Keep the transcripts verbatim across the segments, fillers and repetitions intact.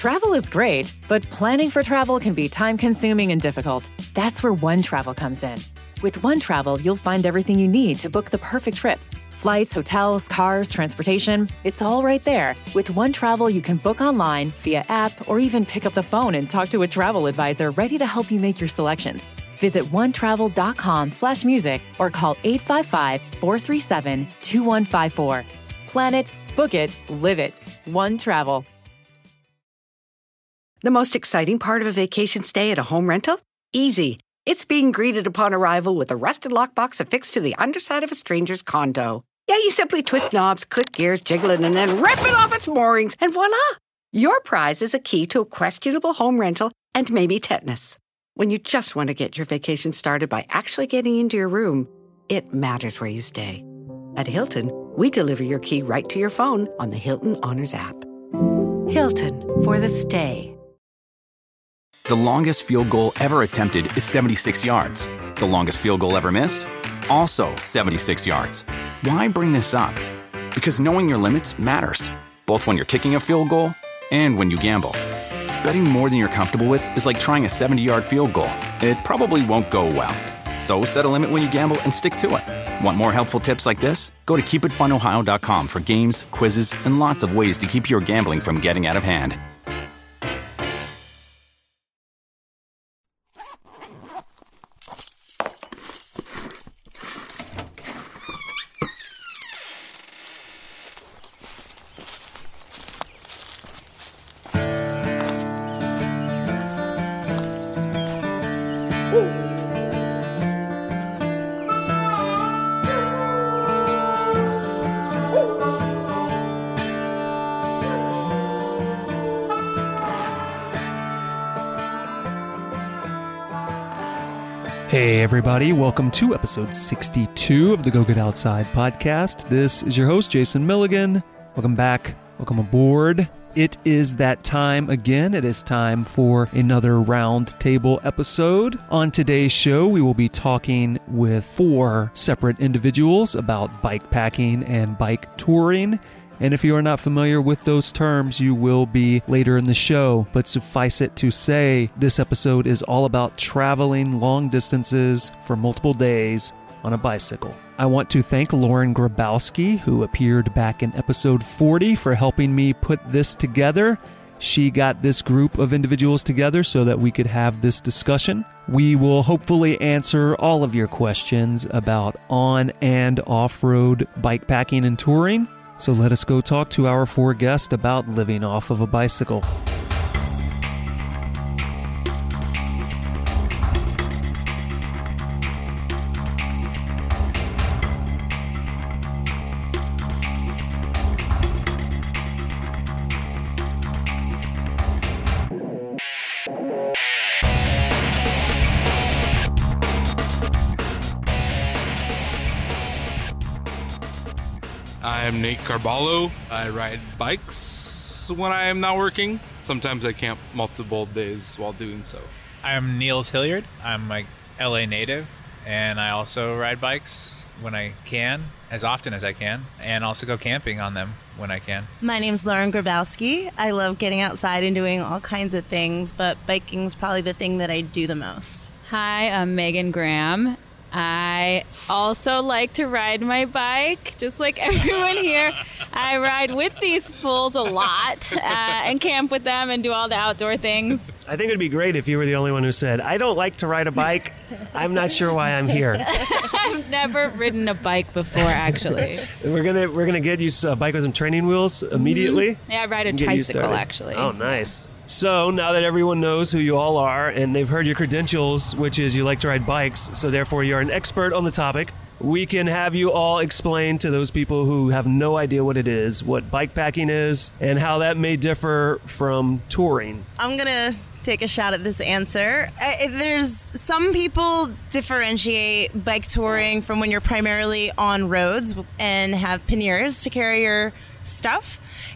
Travel is great, but planning for travel can be time-consuming and difficult. That's where One Travel comes in. With One Travel, you'll find everything you need to book the perfect trip. Flights, hotels, cars, transportation, it's all right there. With One Travel, you can book online, via app, or even pick up the phone and talk to a travel advisor ready to help you make your selections. Visit onetravel.com slash music or call eight five five, four three seven, two one five four. Plan it, book it, live it. One Travel. The most exciting part of a vacation stay at a home rental? Easy. It's being greeted upon arrival with a rusted lockbox affixed to the underside of a stranger's condo. Yeah, you simply twist knobs, click gears, jiggle it, and then rip it off its moorings, and voila! Your prize is a key to a questionable home rental and maybe tetanus. When you just want to get your vacation started by actually getting into your room, it matters where you stay. At Hilton, we deliver your key right to your phone on the Hilton Honors app. Hilton, for the stay. The longest field goal ever attempted is seventy-six yards. The longest field goal ever missed? Also seventy-six yards. Why bring this up? Because knowing your limits matters, both when you're kicking a field goal and when you gamble. Betting more than you're comfortable with is like trying a seventy-yard field goal. It probably won't go well. So set a limit when you gamble and stick to it. Want more helpful tips like this? Go to keep it fun ohio dot com for games, quizzes, and lots of ways to keep your gambling from getting out of hand. Hey everybody, welcome to episode sixty-two of the Go Get Outside podcast. This is your host, Jason Milligan. Welcome back, welcome aboard. It is that time again. It is time for another roundtable episode. On today's show, we will be talking with four separate individuals about bike packing and bike touring. And if you are not familiar with those terms, you will be later in the show. But suffice it to say, this episode is all about traveling long distances for multiple days on a bicycle. I want to thank Lauren Grabowski, who appeared back in episode forty, for helping me put this together. She got this group of individuals together so that we could have this discussion. We will hopefully answer all of your questions about on- and off-road bike packing and touring. So let us go talk to our four guests about living off of a bicycle. I'm Nate Carballo. I ride bikes when I am not working. Sometimes I camp multiple days while doing so. I'm Niels Hilliard. I'm a L A native, and I also ride bikes when I can, as often as I can, and also go camping on them when I can. My name's Lauren Grabowski. I love getting outside and doing all kinds of things, but biking's probably the thing that I do the most. Hi, I'm Megan Graham. I also like to ride my bike, just like everyone here. I ride with these fools a lot uh, and camp with them and do all the outdoor things. I think it would be great if you were the only one who said, I don't like to ride a bike. I'm not sure why I'm here. I've never ridden a bike before, actually. We're gonna we're gonna get you a bike with some training wheels immediately. Mm-hmm. Yeah, I ride a tricycle, actually. Oh, nice. So now that everyone knows who you all are and they've heard your credentials, which is you like to ride bikes, so therefore you're an expert on the topic, we can have you all explain to those people who have no idea what it is, what bike packing is, and how that may differ from touring. I'm going to take a shot at this answer. I, there's some people differentiate bike touring from when you're primarily on roads and have panniers to carry your stuff.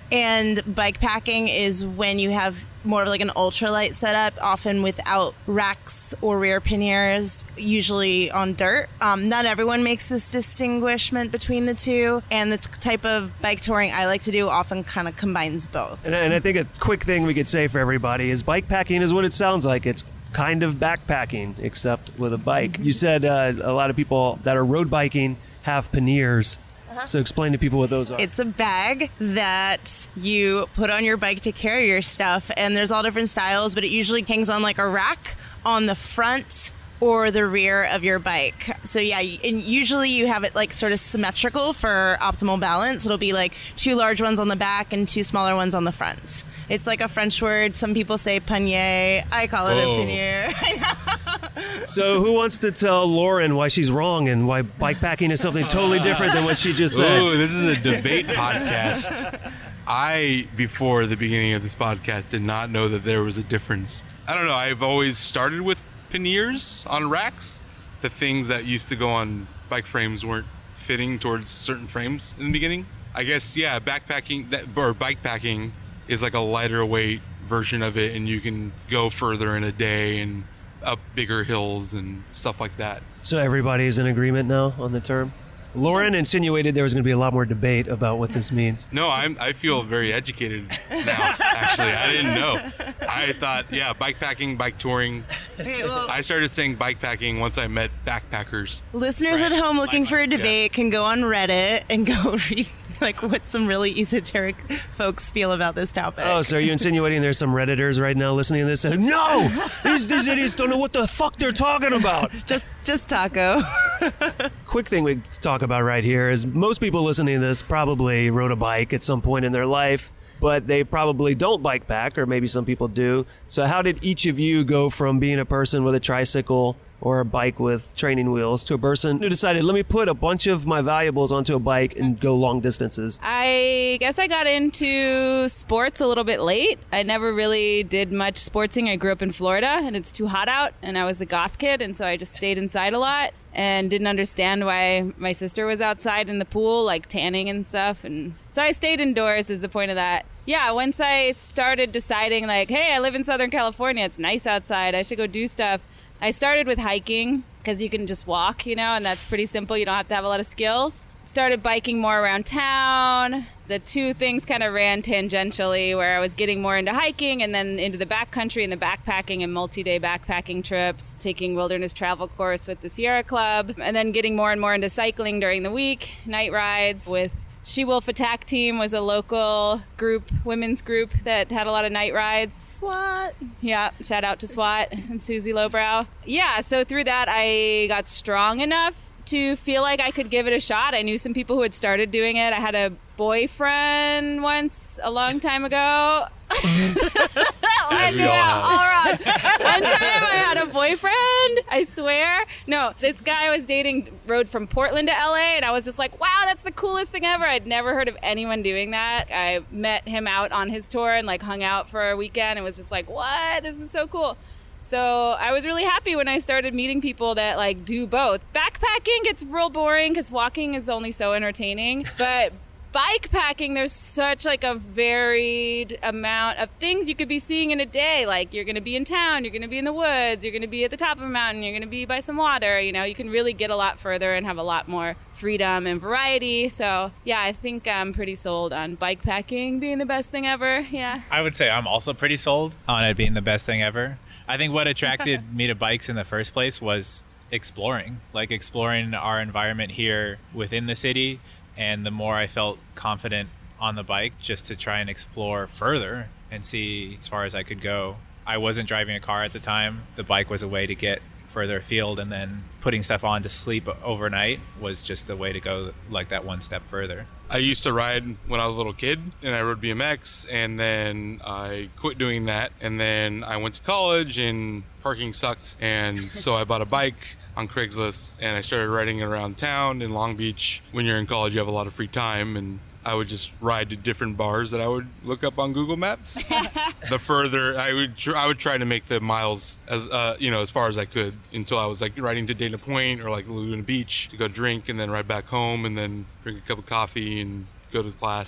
And bike packing is when you have more of like an ultralight setup, often without racks or rear panniers, usually on dirt. Um, not everyone makes this distinguishment between the two, and the t- type of bike touring I like to do often kind of combines both. And, and I think a quick thing we could say for everybody is bike packing is what it sounds like. It's kind of backpacking, except with a bike. You said uh, a lot of people that are road biking have panniers. So explain to people what those are. It's a bag that you put on your bike to carry your stuff, and there's all different styles, but it usually hangs on like a rack on the front or the rear of your bike. So yeah, and usually you have it like sort of symmetrical for optimal balance. It'll be like two large ones on the back and two smaller ones on the front. It's like a French word. Some people say pannier. I call it Whoa. a pannier. So who wants to tell Lauren why she's wrong and why bikepacking is something totally different than what she just said? Ooh, this is a debate podcast. I, before the beginning of this podcast, did not know that there was a difference. I don't know. I've always started with panniers on racks. The things that used to go on bike frames weren't fitting towards certain frames in the beginning. I guess, yeah, backpacking that or bike packing is like a lighter weight version of it, and you can go further in a day and up bigger hills and stuff like that. So everybody's in agreement now on the term? Lauren insinuated there was going to be a lot more debate about what this means. No, I'm, I feel very educated now, actually. I didn't know. I thought, yeah, bike packing, bike touring. Okay, well, I started saying bike packing once I met backpackers. listeners Right. at home looking Like- for a debate can go on Reddit and go read like what some really esoteric folks feel about this topic. Oh, so are you insinuating there's some Redditors right now listening to this saying, no, these, these idiots don't know what the fuck they're talking about? just just taco. Quick thing we talk about right here is most people listening to this probably rode a bike at some point in their life, but they probably don't bike pack, or maybe some people do. So how did each of you go from being a person with a tricycle or a bike with training wheels to a person who decided, let me put a bunch of my valuables onto a bike and go long distances? I guess I got into sports a little bit late. I never really did much sportsing. I grew up in Florida, and it's too hot out, and I was a goth kid, and so I just stayed inside a lot and didn't understand why my sister was outside in the pool, like tanning and stuff. And so I stayed indoors is the point of that. Yeah, once I started deciding, like, hey, I live in Southern California. It's nice outside. I should go do stuff. I started with hiking because you can just walk, you know, and that's pretty simple. You don't have to have a lot of skills. Started biking more around town. The two things kind of ran tangentially, where I was getting more into hiking and then into the backcountry and the backpacking and multi-day backpacking trips, taking wilderness travel course with the Sierra Club, and then getting more and more into cycling during the week, night rides with She-Wolf Attack Team was a local group, women's group that had a lot of night rides. SWAT. Yeah, shout out to SWAT and Susie Lowbrow. Yeah, so through that, I got strong enough to feel like I could give it a shot. I knew some people who had started doing it. I had a boyfriend once a long time ago. As we all have. All right. One time I had a boyfriend, I swear. No, this guy I was dating rode from Portland to L A, and I was just like, wow, that's the coolest thing ever. I'd never heard of anyone doing that. I met him out on his tour and like hung out for a weekend and was just like, what? This is so cool. So I was really happy when I started meeting people that like do both. Backpacking gets real boring because walking is only so entertaining, but bike packing, there's such like a varied amount of things you could be seeing in a day. Like you're going to be in town, you're going to be in the woods, you're going to be at the top of a mountain, you're going to be by some water. You know, you can really get a lot further and have a lot more freedom and variety. So yeah, I think I'm pretty sold on bike packing being the best thing ever. Yeah. I would say I'm also pretty sold on it being the best thing ever. I think what attracted me to bikes in the first place was exploring, like exploring our environment here within the city. And the more I felt confident on the bike just to try and explore further and see as far as I could go. I wasn't driving a car at the time. The bike was a way to get further afield, and then putting stuff on to sleep overnight was just a way to go like that one step further. I used to ride when I was a little kid, and I rode B M X, and then I quit doing that, and then I went to college, and parking sucked, and so I bought a bike on Craigslist, and I started riding around town in Long Beach. When you're in college, you have a lot of free time, and I would just ride to different bars that I would look up on Google Maps. The further I would, tr- I would try to make the miles as uh, you know, as far as I could, until I was like riding to Dana Point or like Laguna Beach to go drink, and then ride back home, and then drink a cup of coffee and go to class. And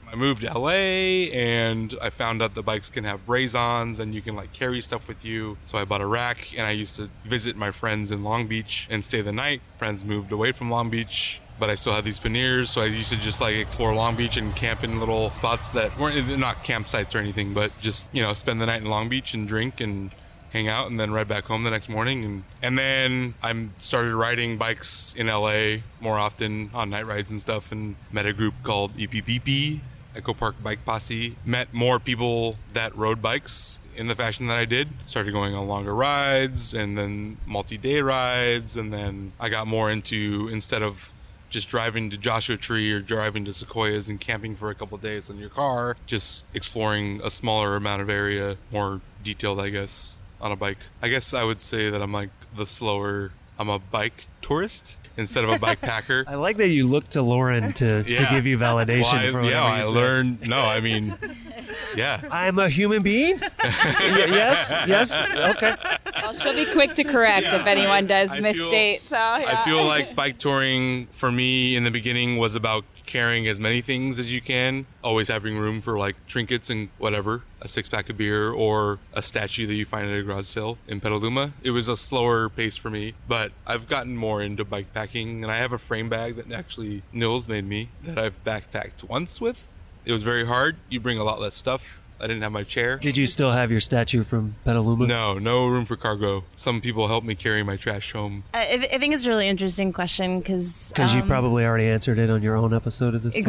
I moved to L A and I found out the bikes can have braze-ons and you can like carry stuff with you. So I bought a rack and I used to visit my friends in Long Beach and stay the night. Friends moved away from Long Beach, but I still had these panniers. So I used to just like explore Long Beach and camp in little spots that weren't not campsites or anything, but just, you know, spend the night in Long Beach and drink and hang out and then ride back home the next morning. And, and then I started riding bikes in L A more often on night rides and stuff, and met a group called E P P P, Echo Park Bike Posse. Met more people that rode bikes in the fashion that I did. Started going on longer rides and then multi-day rides. And then I got more into, instead of just driving to Joshua Tree or driving to Sequoias and camping for a couple of days in your car, just exploring a smaller amount of area, more detailed, I guess, on a bike. I guess I would say that I'm like the slower, I'm a bike tourist instead of a bike packer. I like that you look to Lauren to, Yeah. to give you validation Well, I, for yeah, whatever I you say. learned, no, I mean, yeah. I'm a human being? Y- yes, yes, okay. Well, she'll be quick to correct if anyone does I misstate. Feel, so yeah. I feel like bike touring for me in the beginning was about carrying as many things as you can, always having room for like trinkets and whatever, a six pack of beer or a statue that you find at a garage sale in Petaluma. It was a slower pace for me, but I've gotten more into bike packing, and I have a frame bag that actually Nils made me that I've backpacked once with. It was very hard. You bring a lot less stuff. I didn't have my chair. Did you still have your statue from Petaluma? No, no room for cargo. Some people helped me carry my trash home. I, I think it's a really interesting question because Because you probably already answered it on your own episode of this podcast.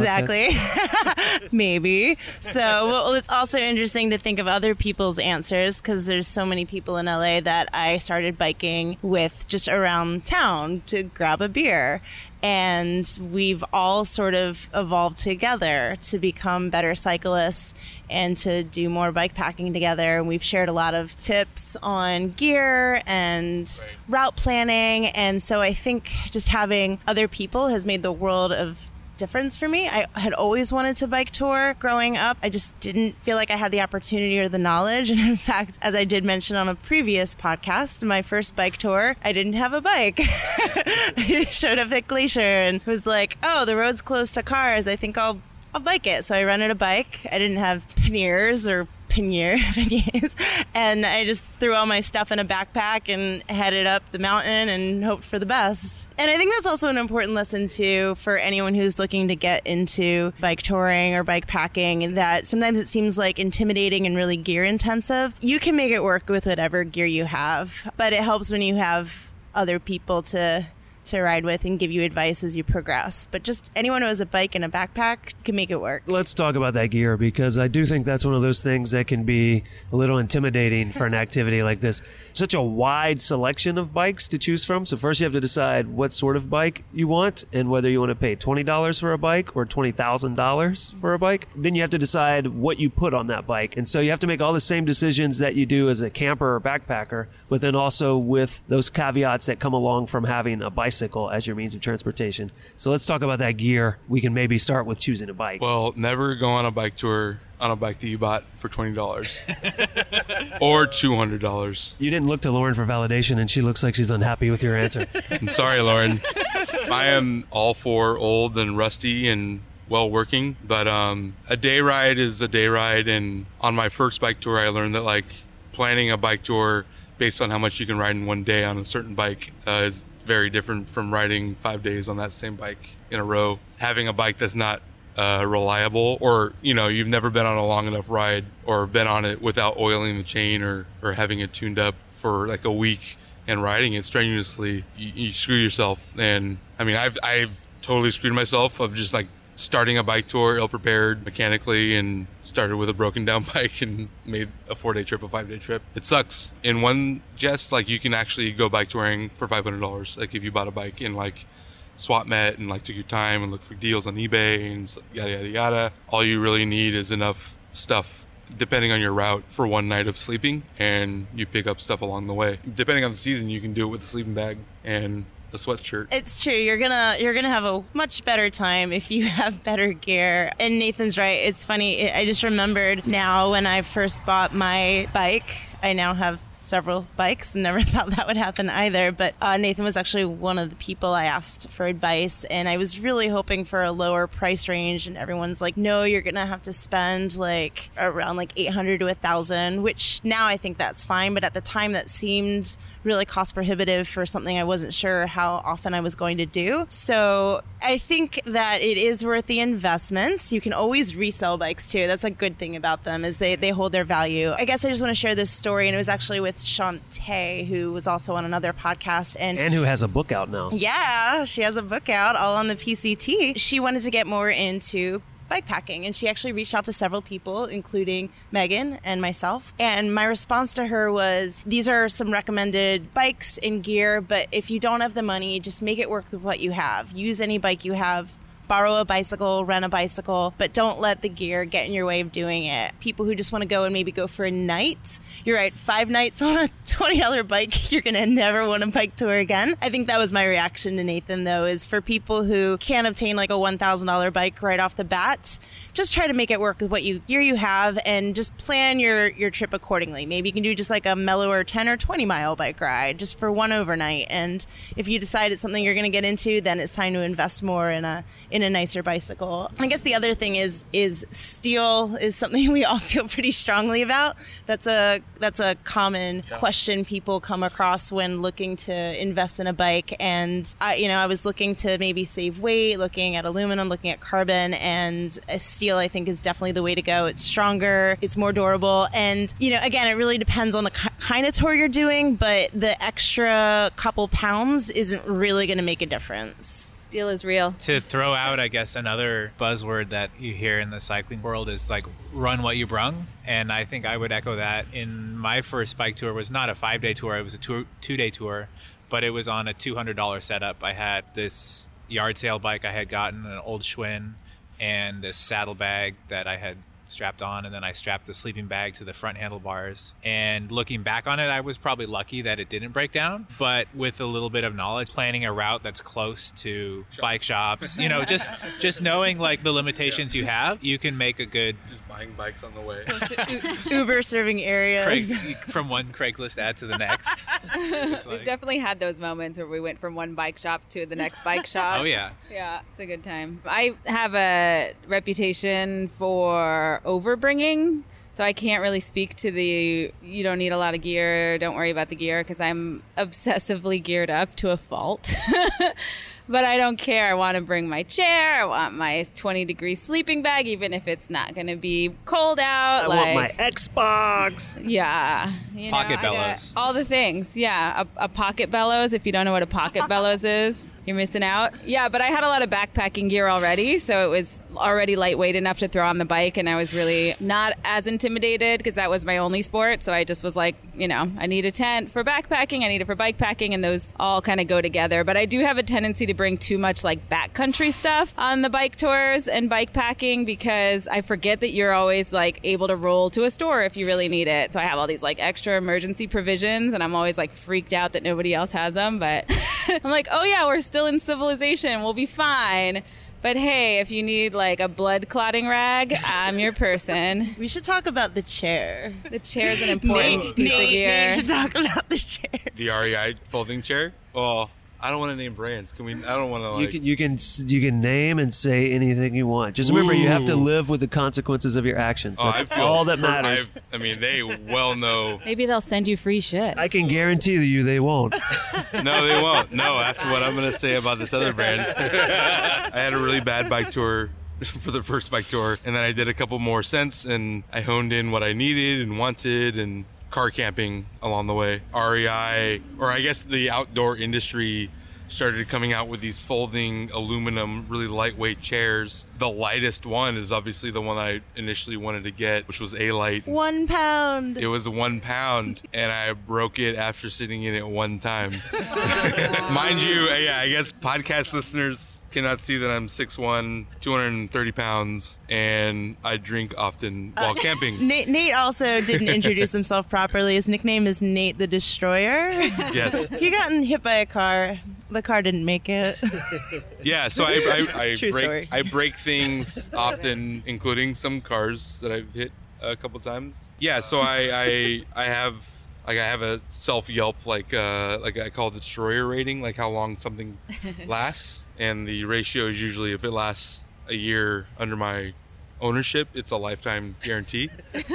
Exactly. Maybe. So well, it's also interesting to think of other people's answers because there's so many people in L A that I started biking with just around town to grab a beer. And we've all sort of evolved together to become better cyclists and to do more bike packing together. And we've shared a lot of tips on gear and Right. route planning. And so I think just having other people has made the world of difference for me. I had always wanted to bike tour growing up. I just didn't feel like I had the opportunity or the knowledge. And in fact, as I did mention on a previous podcast, my first bike tour, I didn't have a bike. I showed up at Glacier and was like, oh, the road's closed to cars. I think I'll I'll bike it. So I rented a bike. I didn't have panniers or pannier, panniers, and I just threw all my stuff in a backpack and headed up the mountain and hoped for the best. And I think that's also an important lesson too for anyone who's looking to get into bike touring or bike packing, that sometimes it seems like intimidating and really gear intensive. You can make it work with whatever gear you have, but it helps when you have other people to to ride with and give you advice as you progress. But just anyone who has a bike and a backpack can make it work. Let's talk about that gear, because I do think that's one of those things that can be a little intimidating for an activity like this. Such a wide selection of bikes to choose from. So first you have to decide what sort of bike you want and whether you want to pay twenty dollars for a bike or twenty thousand dollars for a bike. Then you have to decide what you put on that bike. And so you have to make all the same decisions that you do as a camper or backpacker, but then also with those caveats that come along from having a bicycle as your means of transportation. So let's talk about that gear. We can maybe start with choosing a bike. Well, never go on a bike tour on a bike that you bought for twenty dollars or two hundred dollars. You didn't look to Lauren for validation, and she looks like she's unhappy with your answer. I'm sorry, Lauren. I am all for old and rusty and well working, but um, a day ride is a day ride. And on my first bike tour, I learned that like planning a bike tour based on how much you can ride in one day on a certain bike uh, is very different from riding five days on that same bike in a row. Having a bike that's not uh, reliable, or, you know, you've never been on a long enough ride or been on it without oiling the chain or, or having it tuned up for like a week and riding it strenuously, you, you screw yourself. And I mean, I've, I've totally screwed myself of just like starting a bike tour ill-prepared mechanically and started with a broken down bike and made a four-day trip a five-day trip. It sucks. In one jest, like you can actually go bike touring for five hundred dollars. Like if you bought a bike in like SwapMet and like took your time and looked for deals on eBay and yada, yada, yada. All you really need is enough stuff depending on your route for one night of sleeping, and you pick up stuff along the way. Depending on the season, you can do it with a sleeping bag and a sweatshirt. It's true. You're gonna you're gonna have a much better time if you have better gear. And Nathan's right. It's funny. I just remembered now when I first bought my bike. I now have several bikes. Never thought that would happen either. But uh, Nathan was actually one of the people I asked for advice, and I was really hoping for a lower price range. And everyone's like, "No, you're gonna have to spend like around like eight hundred to a thousand." Which now I think that's fine, but at the time that seemed really cost prohibitive for something I wasn't sure how often I was going to do. So I think that it is worth the investments. You can always resell bikes too. That's a good thing about them, is they, they hold their value. I guess I just want to share this story, and it was actually with Shantae, who was also on another podcast. And, And who has a book out now. Yeah, she has a book out, all on the P C T. She wanted to get more into bike packing, and she actually reached out to several people, including Megan and myself. And my response to her was, these are some recommended bikes and gear, but if you don't have the money, just make it work with what you have. Use any bike you have. Borrow a bicycle, rent a bicycle, but don't let the gear get in your way of doing it. People who just want to go and maybe go for a night, you're right, five nights on a twenty dollars bike, you're going to never want a bike tour again. I think that was my reaction to Nathan, though, is for people who can't obtain like a one thousand dollars bike right off the bat, just try to make it work with what you gear you have, and just plan your, your trip accordingly. Maybe you can do just like a mellower ten or twenty mile bike ride just for one overnight. And if you decide it's something you're going to get into, then it's time to invest more in a in a nicer bicycle. I guess the other thing is is steel is something we all feel pretty strongly about. That's a that's a common yeah. question people come across when looking to invest in a bike. And I, you know, I was looking to maybe save weight, looking at aluminum, looking at carbon, and a steel I think is definitely the way to go. It's stronger, it's more durable, and you know, again, it really depends on the k- kind of tour you're doing, but the extra couple pounds isn't really going to make a difference. Steel is real. To throw out, I guess, another buzzword that you hear in the cycling world is like run what you brung. And I think I would echo that. In my first bike tour was not a five-day tour. It was a two, two-day tour, but it was on a two hundred dollars setup. I had this yard sale bike I had gotten, an old Schwinn, and this saddlebag that I had strapped on, and then I strapped the sleeping bag to the front handlebars. And looking back on it, I was probably lucky that it didn't break down, but with a little bit of knowledge, planning a route that's close to Shop. bike shops, you know, just just knowing like the limitations you have, you can make a good... Just buying bikes on the way. Uber serving areas. Craig, from one Craigslist ad to the next. Like... We've definitely had those moments where we went from one bike shop to the next bike shop. Oh, yeah. Yeah, it's a good time. I have a reputation for overbringing, so I can't really speak to the you don't need a lot of gear, don't worry about the gear, because I'm obsessively geared up to a fault. But I don't care. I want to bring my chair. I want my twenty degree sleeping bag, even if it's not going to be cold out. I like, want my Xbox. Yeah. You pocket know, bellows. All the things. Yeah. A, a pocket bellows. If you don't know what a pocket bellows is, you're missing out. Yeah, but I had a lot of backpacking gear already, so it was already lightweight enough to throw on the bike, and I was really not as intimidated because that was my only sport. So I just was like, you know, I need a tent for backpacking, I need it for bike packing, and those all kind of go together. But I do have a tendency to bring too much like backcountry stuff on the bike tours and bike packing, because I forget that you're always like able to roll to a store if you really need it. So I have all these like extra emergency provisions, and I'm always like freaked out that nobody else has them. But I'm like, oh yeah, we're still in civilization, we'll be fine. But hey, if you need like a blood clotting rag, I'm your person. We should talk about the chair. The chair's an important Nate, piece Nate, of gear. Nate should talk about the chair. The R E I folding chair? Well, I don't want to name brands. Can we? I don't want to like. You can you can you can name and say anything you want. Just remember, Ooh. you have to live with the consequences of your actions. That's oh, I feel all that matters. I've, I mean, they well know. Maybe they'll send you free shit. I can guarantee you they won't. No, they won't. No, after what I'm going to say about this other brand. I had a really bad bike tour for the first bike tour, and then I did a couple more since, and I honed in what I needed and wanted, and car camping along the way. R E I, or I guess the outdoor industry, started coming out with these folding aluminum, really lightweight chairs. The lightest one is obviously the one I initially wanted to get, which was A-Lite. One pound. It was one pound, and I broke it after sitting in it one time. Mind you, yeah, I guess podcast listeners cannot see that I'm six one, two hundred thirty pounds, and I drink often while uh, camping. Nate, Nate also didn't introduce himself properly. His nickname is Nate the Destroyer. Yes. He got hit by a car. The car didn't make it. Yeah, so I, I, I, True break, story. I break things often, including some cars that I've hit a couple times. Yeah, so I, I, I have Like I have a self Yelp, like uh, like I call it the destroyer rating, like how long something lasts. And the ratio is usually if it lasts a year under my ownership, it's a lifetime guarantee.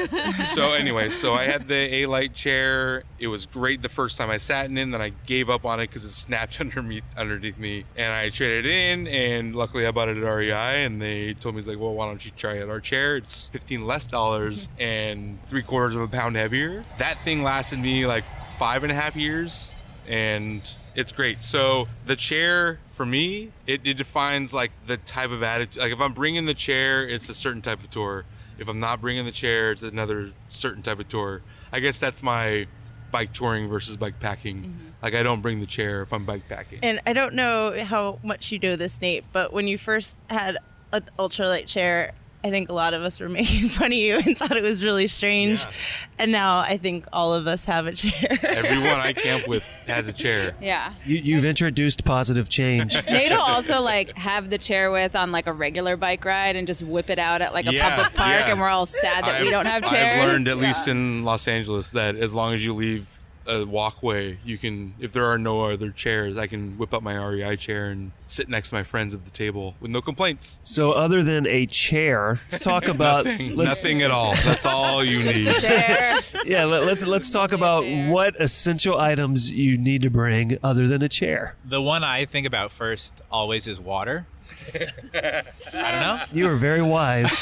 So anyway, so I had the A-Lite chair. It was great the first time I sat in it, then I gave up on it because it snapped underneath underneath me, and I traded it in, and luckily I bought it at R E I, and they told me, it's like, well, why don't you try it? Our chair, it's fifteen less dollars and three quarters of a pound heavier. That thing lasted me like five and a half years, and it's great. So the chair, for me, it, it defines like the type of attitude. Like if I'm bringing the chair, it's a certain type of tour. If I'm not bringing the chair, it's another certain type of tour. I guess that's my bike touring versus bike packing. Mm-hmm. Like I don't bring the chair if I'm bike packing. And I don't know how much you know this, Nate, but when you first had an ultralight chair, I think a lot of us were making fun of you and thought it was really strange. Yeah. And now I think all of us have a chair. Everyone I camp with has a chair. Yeah. You, you've introduced positive change. Nate will also like have the chair with on like a regular bike ride and just whip it out at like a yeah, public park, yeah. and we're all sad that I've, we don't have chairs. I've learned, at yeah. least in Los Angeles, that as long as you leave a walkway, you can, if there are no other chairs, I can whip up my R E I chair and sit next to my friends at the table with no complaints. So other than a chair, let's talk about nothing, nothing at all. That's all you need. Just a chair. Yeah, let, let's let's talk about what essential items you need to bring other than a chair. The one I think about first always is water. I don't know. You are very wise.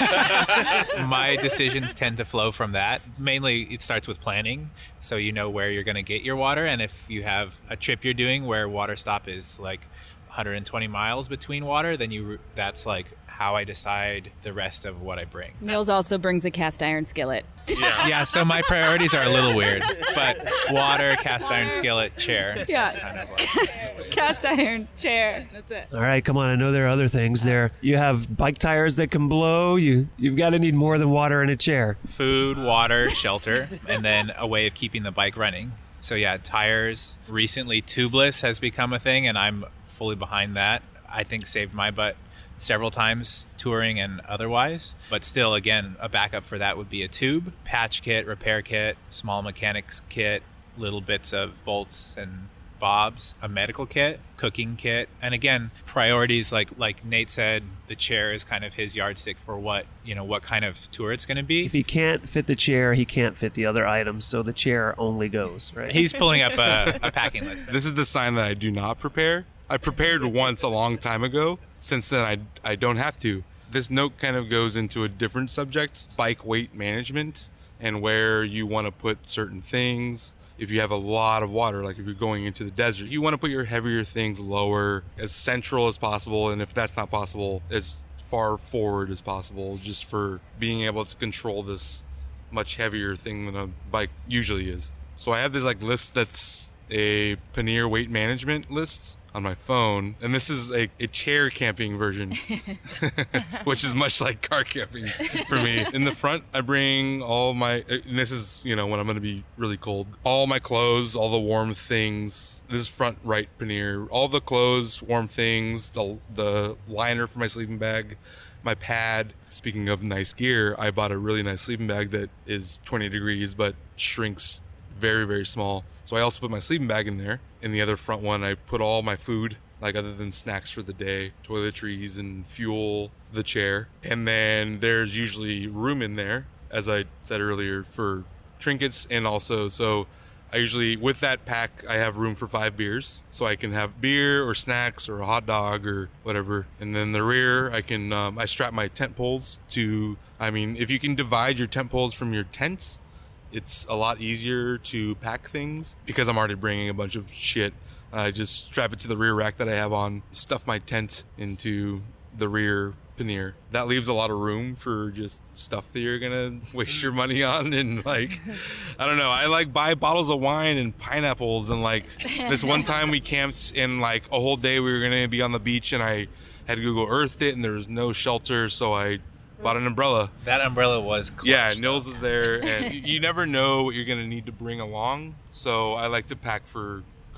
My decisions tend to flow from that. Mainly, it starts with planning, so you know where you're going to get your water. And if you have a trip you're doing where water stop is like one hundred twenty miles between water, then you that's like how I decide the rest of what I bring. Niels also brings a cast iron skillet. Yeah, yeah. So my priorities are a little weird, but water, cast iron skillet, chair. Yeah, kind of like, cast iron chair. That's it. All right, come on. I know there are other things there. You have bike tires that can blow. You you've got to need more than water and a chair. Food, water, shelter, and then a way of keeping the bike running. So yeah, tires. Recently, tubeless has become a thing, and I'm fully behind that. I think saved my butt several times touring and otherwise, but still, again, a backup for that would be a tube, patch kit, repair kit, small mechanics kit, little bits of bolts and bobs, a medical kit, cooking kit, and again, priorities like like Nate said, the chair is kind of his yardstick for what, you know, what kind of tour it's going to be. If he can't fit the chair, he can't fit the other items, so the chair only goes, right? He's pulling up a, a packing list. This is the sign that I do not prepare. I prepared once a long time ago. Since then, I, I don't have to. This note kind of goes into a different subject, bike weight management, and where you want to put certain things. If you have a lot of water, like if you're going into the desert, you want to put your heavier things lower, as central as possible, and if that's not possible, as far forward as possible, just for being able to control this much heavier thing than a bike usually is. So I have this like list that's a Pannier weight management list on my phone, and this is a, a chair camping version, which is much like car camping for me. In the front, I bring all my, and this is, you know, when I'm going to be really cold, all my clothes, all the warm things. This is front right Pannier. All the clothes, warm things, the the liner for my sleeping bag, my pad. Speaking of nice gear, I bought a really nice sleeping bag that is twenty degrees but shrinks very, very small. So I also put my sleeping bag in there. In the other front one, I put all my food, like other than snacks for the day, toiletries and fuel, the chair. And then there's usually room in there, as I said earlier, for trinkets. And also, so I usually, with that pack, I have room for five beers. So I can have beer or snacks or a hot dog or whatever. And then the rear, I can, um, I strap my tent poles to, I mean, if you can divide your tent poles from your tents, it's a lot easier to pack things. Because I'm already bringing a bunch of shit, I just strap it to the rear rack that I have on, stuff my tent into the rear Pannier. That leaves a lot of room for just stuff that you're gonna waste your money on. And like, I don't know, I like buy bottles of wine and pineapples. And like this one time we camped and like a whole day we were gonna be on the beach, and I had to Google Earthed it, and there was no shelter, so I bought an umbrella. That umbrella was clutch. Yeah, Nils was there, and you, you never know what you're going to need to bring along, so I like to pack for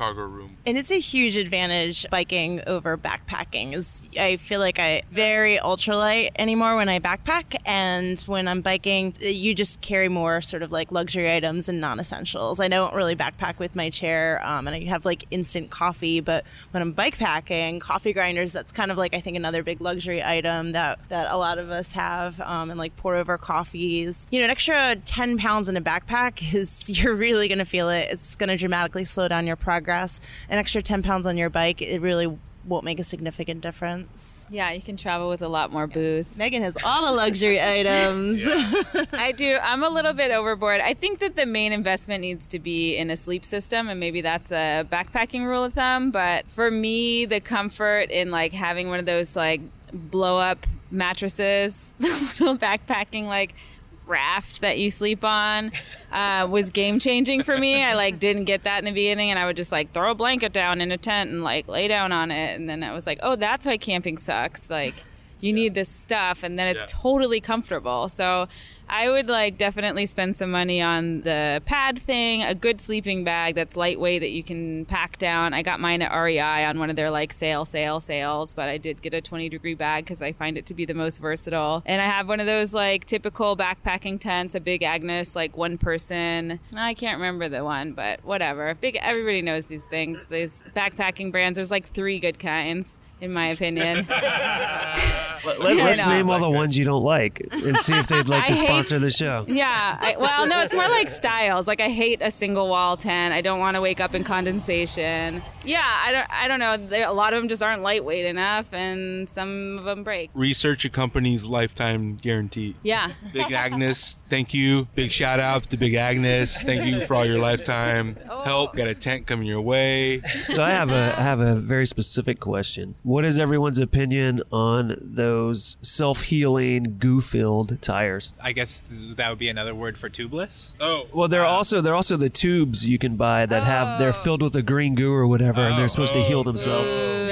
cargo room. And it's a huge advantage biking over backpacking. Is I feel like I very ultralight anymore when I backpack, and when I'm biking, you just carry more sort of like luxury items and non-essentials. I don't really backpack with my chair, um, and I have like instant coffee, but when I'm bike packing, coffee grinders, that's kind of like I think another big luxury item that, that a lot of us have, um, and like pour over coffees. You know, an extra ten pounds in a backpack is, you're really going to feel it. It's going to dramatically slow down your progress. An extra ten pounds on your bike, it really won't make a significant difference. Yeah, you can travel with a lot more booze. Megan has all the luxury items. I do. I'm a little bit overboard. I think that the main investment needs to be in a sleep system, and maybe that's a backpacking rule of thumb. But for me, the comfort in like having one of those like blow up mattresses, little backpacking like raft that you sleep on, uh, was game changing for me. I like didn't get that in the beginning, and I would just like throw a blanket down in a tent and like lay down on it, and then I was like, oh, that's why camping sucks. Like you yeah. need this stuff, and then it's yeah. totally comfortable. So I would like definitely spend some money on the pad thing, a good sleeping bag that's lightweight that you can pack down. I got mine at R E I on one of their like sale, sale, sales, but I did get a twenty degree bag because I find it to be the most versatile. And I have one of those like typical backpacking tents, a Big Agnes, like one person. I can't remember the one, but whatever. Big, everybody knows these things. These backpacking brands, there's like three good kinds, in my opinion. Let, let, let's name all the ones you don't like and see if they'd like to sponsor the show. Yeah. I, well, no, it's more like styles. Like I hate a single wall tent. I don't want to wake up in condensation. Yeah, I don't. I don't know. There, a lot of them just aren't lightweight enough, and some of them break. Research a company's lifetime guarantee. Yeah. Big Agnes, thank you. Big shout out to Big Agnes. Thank you for all your lifetime oh. help. Got a tent coming your way. So I have a I have a very specific question. What is everyone's opinion on those self-healing goo-filled tires? I guess that would be another word for tubeless. Oh, well, they're uh, also they're also the tubes you can buy that have they're filled with a green goo or whatever, oh, and they're supposed oh, to heal themselves. Oh,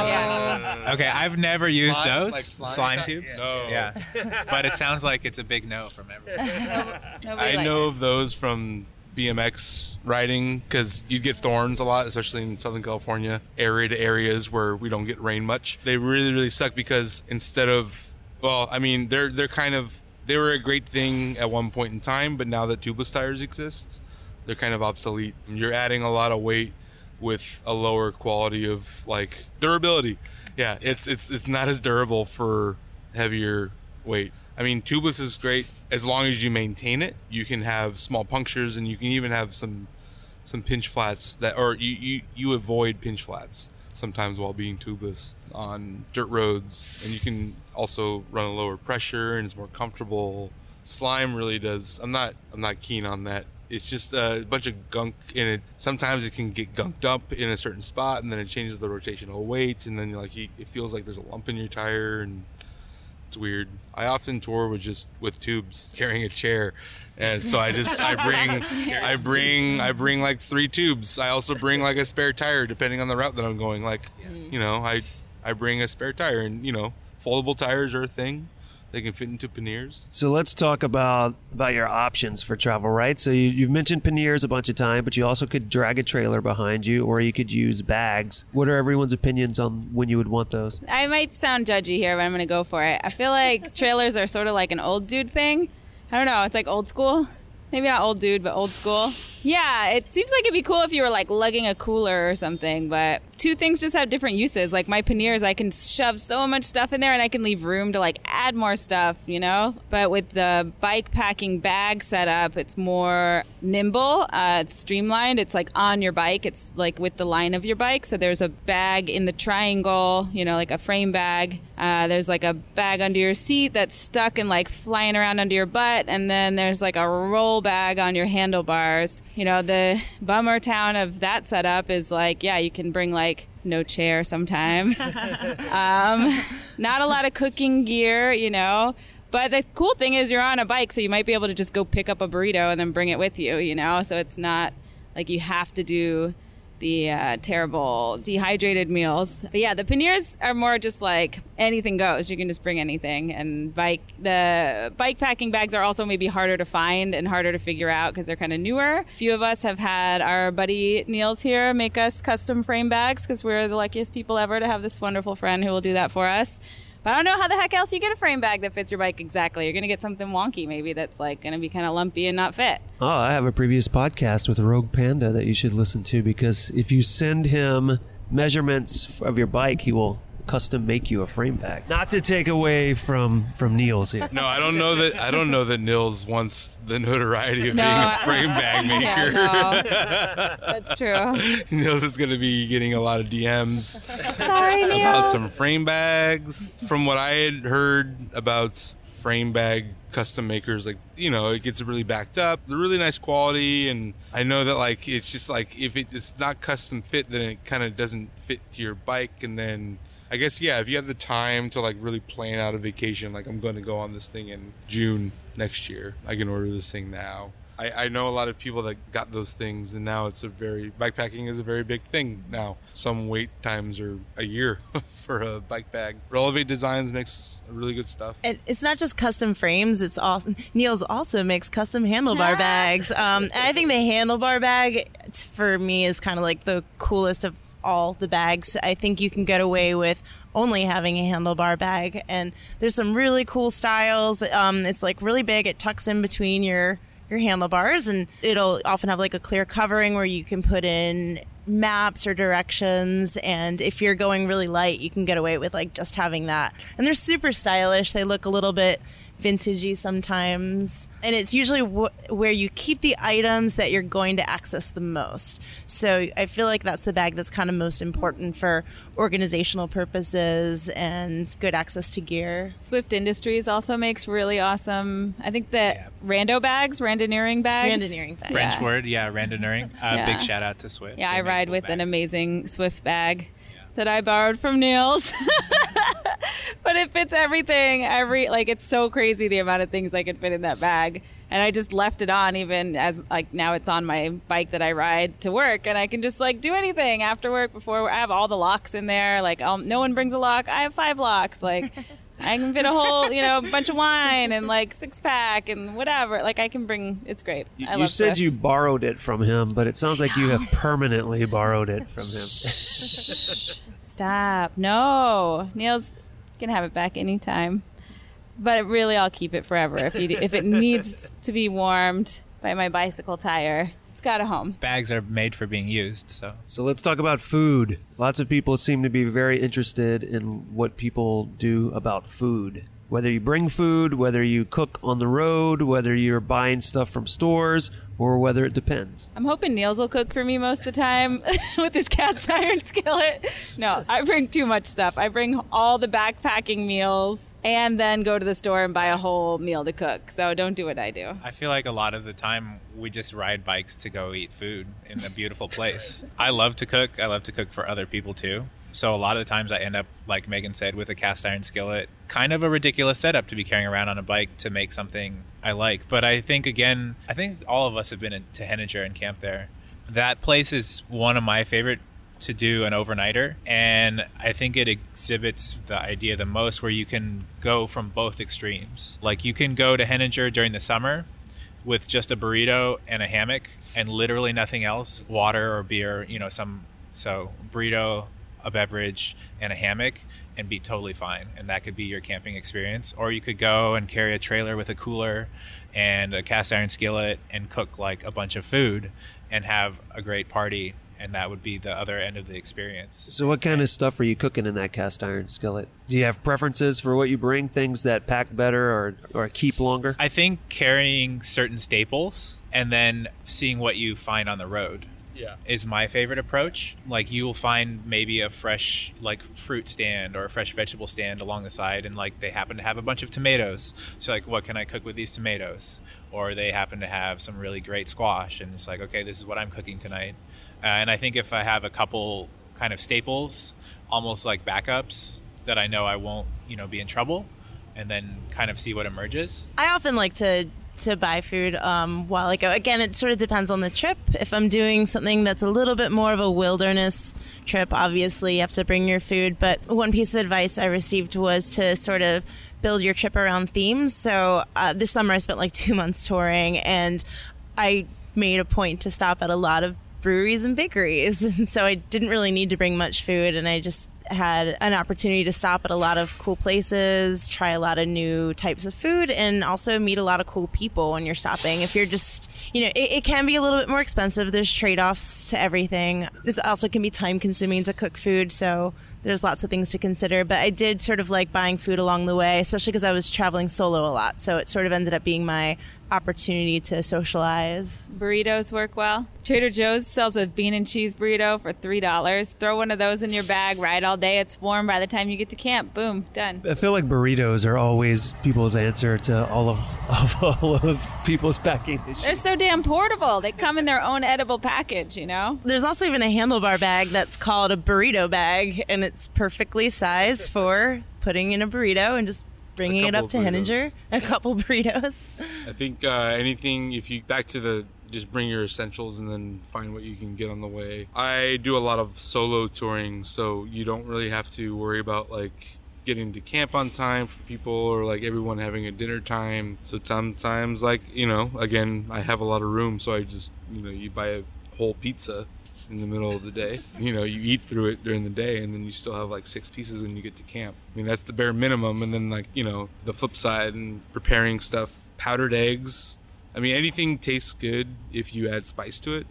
yeah. Okay, I've never used slime, those like slime, slime tubes. No. Yeah, but it sounds like it's a big no from everyone. I know of those from B M X riding because you get thorns a lot, especially in Southern California, arid areas where we don't get rain much. They really, really suck because instead of, well, I mean, they're they're kind of, they were a great thing at one point in time, but now that tubeless tires exist, they're kind of obsolete. You're adding a lot of weight with a lower quality of like durability. Yeah, it's it's it's not as durable for heavier weight. I mean, tubeless is great as long as you maintain it. You can have small punctures, and you can even have some some pinch flats that, or you, you, you avoid pinch flats sometimes while being tubeless on dirt roads, and you can also run a lower pressure and it's more comfortable. Slime really does. I'm not I'm not keen on that. It's just a bunch of gunk in it. Sometimes it can get gunked up in a certain spot, and then it changes the rotational weight, and then like it feels like there's a lump in your tire, and it's weird. I often tour with just with tubes, carrying a chair, and so I just I bring I bring I bring like three tubes. I also bring like a spare tire depending on the route that I'm going. Like, you know, I I bring a spare tire, and you know, foldable tires are a thing. They can fit into panniers. So let's talk about about your options for travel, right? So you, you've mentioned panniers a bunch of times, but you also could drag a trailer behind you, or you could use bags. What are everyone's opinions on when you would want those? I might sound judgy here, but I'm going to go for it. I feel like trailers are sort of like an old dude thing. I don't know. It's like old school. Maybe not old dude, but old school. Yeah, it seems like it'd be cool if you were like lugging a cooler or something, but two things just have different uses. Like my panniers, I can shove so much stuff in there and I can leave room to like add more stuff, you know? But with the bike packing bag setup, it's more nimble. Uh, it's streamlined. It's like on your bike. It's like with the line of your bike. So there's a bag in the triangle, you know, like a frame bag. Uh, there's like a bag under your seat that's stuck and like flying around under your butt. And then there's like a roll bag on your handlebars. You know, the bummer town of that setup is like, yeah, you can bring like no chair sometimes. um, not a lot of cooking gear, you know. But the cool thing is you're on a bike, so you might be able to just go pick up a burrito and then bring it with you, you know. So it's not like you have to do the uh, terrible dehydrated meals. But yeah, the panniers are more just like anything goes. You can just bring anything. And bike the bike packing bags are also maybe harder to find and harder to figure out because they're kind of newer. A few of us have had our buddy Niels here make us custom frame bags because we're the luckiest people ever to have this wonderful friend who will do that for us. But I don't know how the heck else you get a frame bag that fits your bike exactly. You're going to get something wonky maybe that's like going to be kind of lumpy and not fit. Oh, I have a previous podcast with Rogue Panda that you should listen to, because if you send him measurements of your bike, he will custom make you a frame bag. Not to take away from from Niels here. No, I don't know that. I don't know that Niels wants the notoriety of No, being a I- frame bag maker. Yeah, no. That's true. Niels is going to be getting a lot of D Ms Sorry, about Niels. some frame bags. From what I had heard about frame bag custom makers, like, you know, it gets really backed up. They're really nice quality, and I know that, like, it's just like if it, it's not custom fit, then it kind of doesn't fit to your bike. And then I guess, yeah, if you have the time to like really plan out a vacation, like I'm going to go on this thing in June next year, I can order this thing now. I, I know a lot of people that got those things, and now it's a very, bikepacking is a very big thing now. Some wait times are a year for a bike bag. Relevate Designs makes really good stuff. And it's not just custom frames. It's awesome. Niels also makes custom handlebar bags. Um, and I think the handlebar bag, it's, for me, is kind of like the coolest of all the bags. I think you can get away with only having a handlebar bag. And there's some really cool styles. Um, it's like really big. It tucks in between your your handlebars, and it'll often have like a clear covering where you can put in maps or directions. And if you're going really light, you can get away with like just having that. And they're super stylish. They look a little bit vintagey sometimes, and it's usually w- where you keep the items that you're going to access the most. So I feel like that's the bag that's kind of most important for organizational purposes and good access to gear. Swift Industries also makes really awesome, I think the rando bags, randoneering bags. Randoneering bags. French Yeah. word, yeah, randoneering. Uh, Yeah. Big shout out to Swift. Yeah, They I make ride cool with an bags. amazing Swift bag that I borrowed from Niels. But it fits everything. Every like it's so crazy the amount of things I can fit in that bag. And I just left it on, even as like now it's on my bike that I ride to work, and I can just like do anything after work. Before I have all the locks in there. Like um, no one brings a lock. I have five locks. Like I can fit a whole, you know, bunch of wine and like six pack and whatever. Like I can bring. It's great. I You love said Swift. you borrowed it from him, but it sounds like you have permanently borrowed it from him. Stop. No. Niels can have it back anytime. But really, I'll keep it forever. If, you, if it needs to be warmed by my bicycle tire, it's got a home. Bags are made for being used, so. So let's talk about food. Lots of people seem to be very interested in what people do about food. Whether you bring food, whether you cook on the road, whether you're buying stuff from stores, or whether it depends. I'm hoping Niels will cook for me most of the time with his cast iron skillet. No, I bring too much stuff. I bring all the backpacking meals and then go to the store and buy a whole meal to cook. So don't do what I do. I feel like a lot of the time we just ride bikes to go eat food in a beautiful place. I love to cook. I love to cook for other people too. So a lot of the times I end up, like Megan said, with a cast iron skillet. Kind of a ridiculous setup to be carrying around on a bike to make something I like. But I think, again, I think all of us have been to Henninger and camped there. That place is one of my favorite to do an overnighter. And I think it exhibits the idea the most where you can go from both extremes. Like you can go to Henninger during the summer with just a burrito and a hammock and literally nothing else, water or beer, you know, some, so burrito, a beverage, and a hammock, and be totally fine. And that could be your camping experience. Or you could go and carry a trailer with a cooler and a cast iron skillet and cook like a bunch of food and have a great party. And that would be the other end of the experience. So what kind of stuff are you cooking in that cast iron skillet? Do you have preferences for what you bring, things that pack better or, or keep longer? I think carrying certain staples and then seeing what you find on the road. Yeah. Is my favorite approach. Like you'll find maybe a fresh like fruit stand or a fresh vegetable stand along the side, and like they happen to have a bunch of tomatoes. So like, what can I cook with these tomatoes? Or they happen to have some really great squash, and it's like, okay, this is what I'm cooking tonight. Uh, and I think if I have a couple kind of staples, almost like backups that I know I won't, you know, be in trouble, and then kind of see what emerges. I often like to to buy food um, while I go. Again, it sort of depends on the trip. If I'm doing something that's a little bit more of a wilderness trip, obviously you have to bring your food. But one piece of advice I received was to sort of build your trip around themes. So uh, this summer I spent like two months touring, and I made a point to stop at a lot of breweries and bakeries. And so I didn't really need to bring much food, and I just had an opportunity to stop at a lot of cool places, try a lot of new types of food, and also meet a lot of cool people when you're stopping. If you're just, you know, it, it can be a little bit more expensive. There's trade-offs to everything. This also can be time-consuming to cook food, so there's lots of things to consider. But I did sort of like buying food along the way, especially because I was traveling solo a lot. So it sort of ended up being my opportunity to socialize. Burritos work well. Trader Joe's sells a bean and cheese burrito for three dollars. Throw one of those in your bag, ride all day. It's warm by the time you get to camp. Boom, done. I feel like burritos are always people's answer to all of, of all of people's packing issues. They're so damn portable. They come in their own edible package, you know? There's also even a handlebar bag that's called a burrito bag, and it's perfectly sized for putting in a burrito and just bringing it up to Henninger. A couple burritos. I think uh, anything, if you, back to the, just bring your essentials and then find what you can get on the way. I do a lot of solo touring, so you don't really have to worry about like getting to camp on time for people, or like everyone having a dinner time. So sometimes, like, you know, again, I have a lot of room, so I just, you know, you buy a whole pizza in the middle of the day. You know, you eat through it during the day, and then you still have like six pieces when you get to camp. I mean, that's the bare minimum. And then, like, you know, the flip side and preparing stuff, powdered eggs. I mean, anything tastes good if you add spice to it.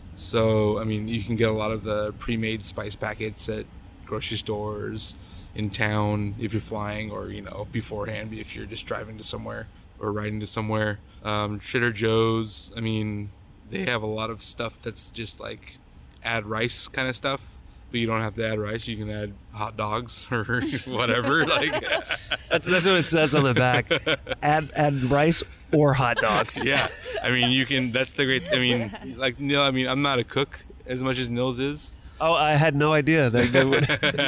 So, I mean, you can get a lot of the pre-made spice packets at grocery stores in town if you're flying, or, you know, beforehand if you're just driving to somewhere or riding to somewhere. Um, Trader Joe's, I mean, they have a lot of stuff that's just like add rice kind of stuff, but you don't have to add rice. You can add hot dogs or whatever. Like that's that's what it says on the back. Add add rice or hot dogs. Yeah, I mean, you can. That's the great. I mean, like Neil. I mean, I'm not a cook as much as Nils is. Oh, I had no idea that they would.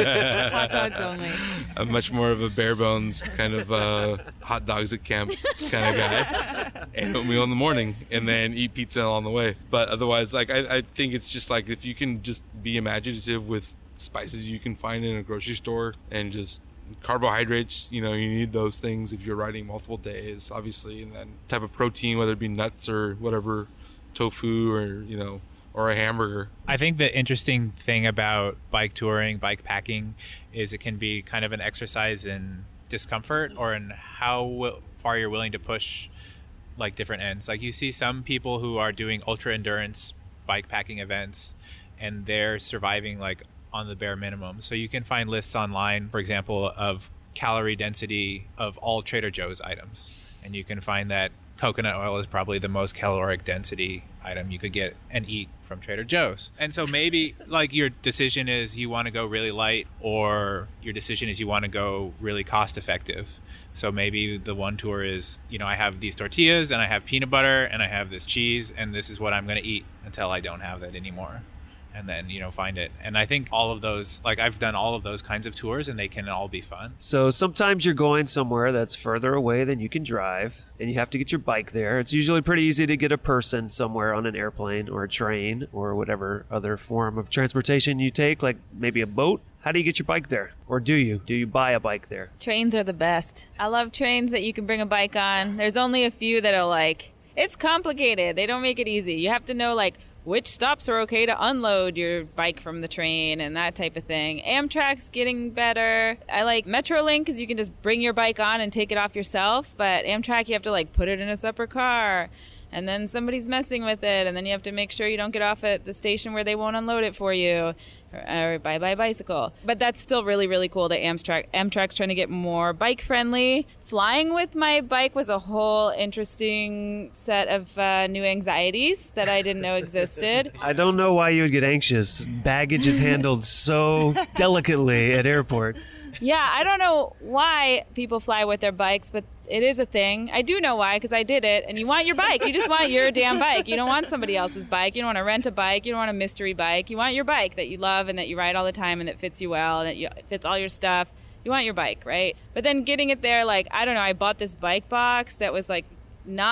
Hot dogs only. I'm much more of a bare bones kind of uh, hot dogs at camp kind of guy, and oatmeal in the morning, and then eat pizza on the way. But otherwise, like I, I think it's just like if you can just be imaginative with spices you can find in a grocery store, and just carbohydrates, you know, you need those things if you're riding multiple days, obviously, and then type of protein, whether it be nuts or whatever, tofu or, you know, or a hamburger. I think the interesting thing about bike touring, bike packing, is it can be kind of an exercise in discomfort, or in how far you're willing to push like different ends. Like you see some people who are doing ultra endurance bike packing events, and they're surviving like on the bare minimum. So you can find lists online, for example, of calorie density of all Trader Joe's items. And you can find that coconut oil is probably the most caloric density item you could get and eat from Trader Joe's. And so maybe like your decision is you want to go really light, or your decision is you want to go really cost effective. So maybe the one tour is, you know, I have these tortillas and I have peanut butter and I have this cheese, and this is what I'm going to eat until I don't have that anymore. And then, you know, find it. And I think all of those, like I've done all of those kinds of tours, and they can all be fun. So sometimes you're going somewhere that's further away than you can drive, and you have to get your bike there. It's usually pretty easy to get a person somewhere on an airplane or a train or whatever other form of transportation you take, like maybe a boat. How do you get your bike there? Or do you? Do you buy a bike there? Trains are the best. I love trains that you can bring a bike on. There's only a few that are like, it's complicated. They don't make it easy. You have to know like which stops are okay to unload your bike from the train and that type of thing. Amtrak's getting better. I like Metrolink because you can just bring your bike on and take it off yourself. But Amtrak, you have to like put it in a separate car, and then somebody's messing with it, and then you have to make sure you don't get off at the station where they won't unload it for you, or, or bye bye bicycle. But that's still really, really cool that Amtrak Amtrak's trying to get more bike friendly. Flying with my bike was a whole interesting set of uh, new anxieties that I didn't know existed. I don't know why you would get anxious. Baggage is handled so delicately at airports. Yeah, I don't know why people fly with their bikes, but it is a thing. I do know why, because I did it. And you want your bike. You just want your damn bike. You don't want somebody else's bike. You don't want to rent a bike. You don't want a mystery bike. You want your bike that you love and that you ride all the time and that fits you well and that you, fits all your stuff. You want your bike, right? But then getting it there, like, I don't know, I bought this bike box that was like not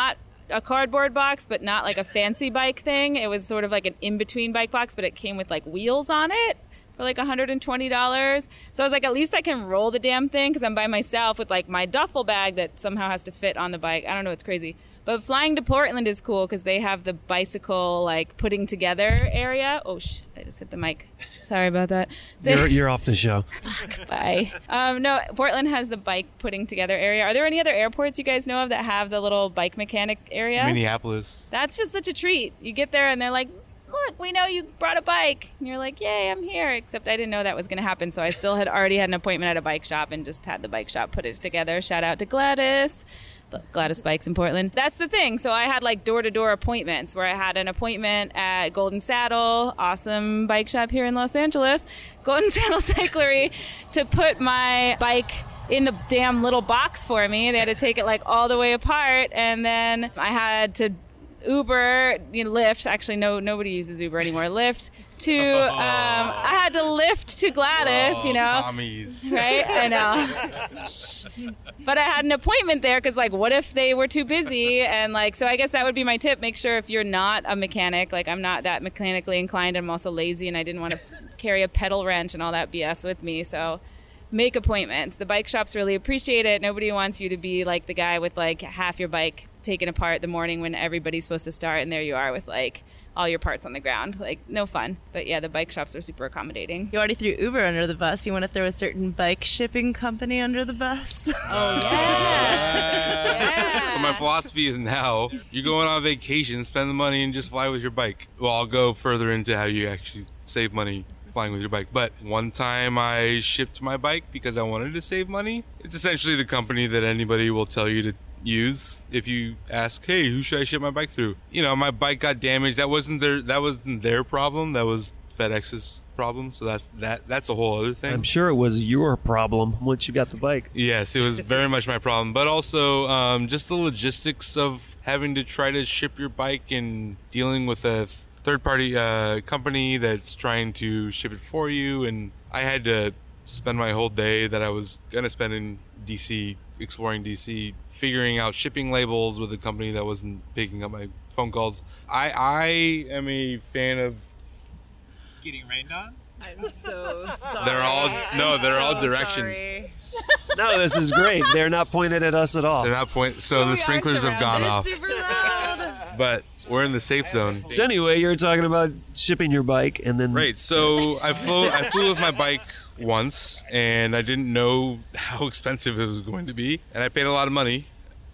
a cardboard box, but not like a fancy bike thing. It was sort of like an in-between bike box, but it came with like wheels on it for like one hundred twenty dollars. So I was like, at least I can roll the damn thing because I'm by myself with like my duffel bag that somehow has to fit on the bike. I don't know, it's crazy. But flying to Portland is cool because they have the bicycle like putting together area. Oh, sh! I just hit the mic. Sorry about that. They- You're, you're off the show. Fuck, bye. Um, no, Portland has the bike putting together area. Are there any other airports you guys know of that have the little bike mechanic area? Minneapolis. That's just such a treat. You get there and they're like, look, we know you brought a bike. And you're like, yay, I'm here. Except I didn't know that was going to happen. So I still had already had an appointment at a bike shop and just had the bike shop put it together. Shout out to Gladys. Gladys Bikes in Portland. That's the thing. So I had like door-to-door appointments where I had an appointment at Golden Saddle, awesome bike shop here in Los Angeles, Golden Saddle Cyclery, to put my bike in the damn little box for me. They had to take it like all the way apart, and then I had to Uber, you know, Lyft. Actually, no, nobody uses Uber anymore. Lyft to, um, I had to Lyft to Gladys, Oh, you know. Commies. Right? I know. But I had an appointment there because, like, what if they were too busy? And, like, so I guess that would be my tip. Make sure if you're not a mechanic, like, I'm not that mechanically inclined. I'm also lazy, and I didn't want to carry a pedal wrench and all that B S with me. So make appointments. The bike shops really appreciate it. Nobody wants you to be, like, the guy with, like, half your bike taken apart the morning when everybody's supposed to start, and there you are with, like, all your parts on the ground. Like, no fun. But yeah, the bike shops are super accommodating. You already threw Uber under the bus. You want to throw a certain bike shipping company under the bus? Oh, yeah. Yeah. So my philosophy is now, you're going on vacation, spend the money and just fly with your bike. Well, I'll go further into how you actually save money flying with your bike. But one time I shipped my bike because I wanted to save money. It's essentially the company that anybody will tell you to use if you ask, hey, who should I ship my bike through? You know, my bike got damaged. That wasn't their that wasn't their problem. That was FedEx's problem. So that's that that's a whole other thing. I'm sure it was your problem once you got the bike. Yes, it was very much my problem. But also um, just the logistics of having to try to ship your bike and dealing with a third-party uh, company that's trying to ship it for you. And I had to spend my whole day that I was going to spend in D C, exploring D C, figuring out shipping labels with a company that wasn't picking up my phone calls. I I am a fan of Getting rained on? I'm so sorry. They're all no, they're I'm all so directions. sorry. No, this is great. They're not pointed at us at all. They're not point. So the sprinklers have gone off, Super loud. but we're in the safe zone. So anyway, you're talking about shipping your bike and then... Right. So I flew. I flew with my bike once, and I didn't know how expensive it was going to be, and I paid a lot of money,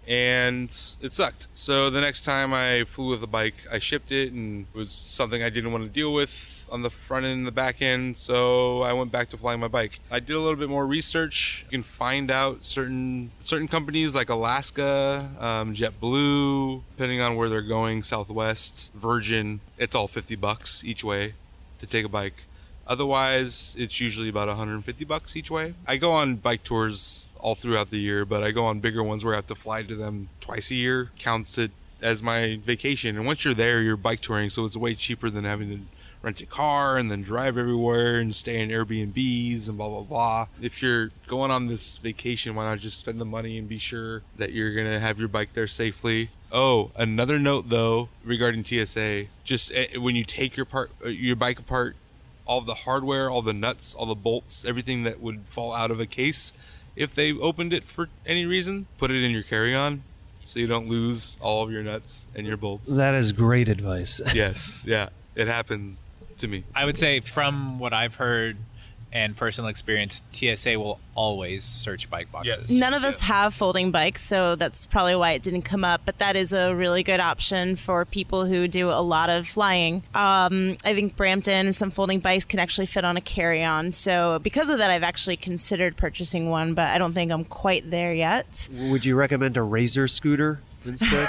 and it sucked. So the next time I flew with a bike, I shipped it, and it was something I didn't want to deal with on the front end and the back end, so I went back to flying my bike. I did a little bit more research. You can find out certain certain companies like Alaska, um, JetBlue, depending on where they're going, Southwest, Virgin. It's all fifty bucks each way to take a bike. Otherwise, it's usually about one hundred fifty bucks each way. I go on bike tours all throughout the year, but I go on bigger ones where I have to fly to them twice a year. Counts it as my vacation. And once you're there, you're bike touring, so it's way cheaper than having to rent a car and then drive everywhere and stay in Airbnbs and blah, blah, blah. If you're going on this vacation, why not just spend the money and be sure that you're going to have your bike there safely? Oh, another note, though, regarding T S A. Just uh, when you take your part, uh, your bike apart, all the hardware, all the nuts, all the bolts, everything that would fall out of a case, if they opened it for any reason, put it in your carry-on so you don't lose all of your nuts and your bolts. That is great advice. Yes, yeah, it happens to me. I would say from what I've heard and personal experience, T S A will always search bike boxes. Yes. None of us have folding bikes, so that's probably why it didn't come up. But that is a really good option for people who do a lot of flying. Um, I think Brampton, some folding bikes can actually fit on a carry-on. So because of that, I've actually considered purchasing one, but I don't think I'm quite there yet. Would you recommend a Razor scooter instead?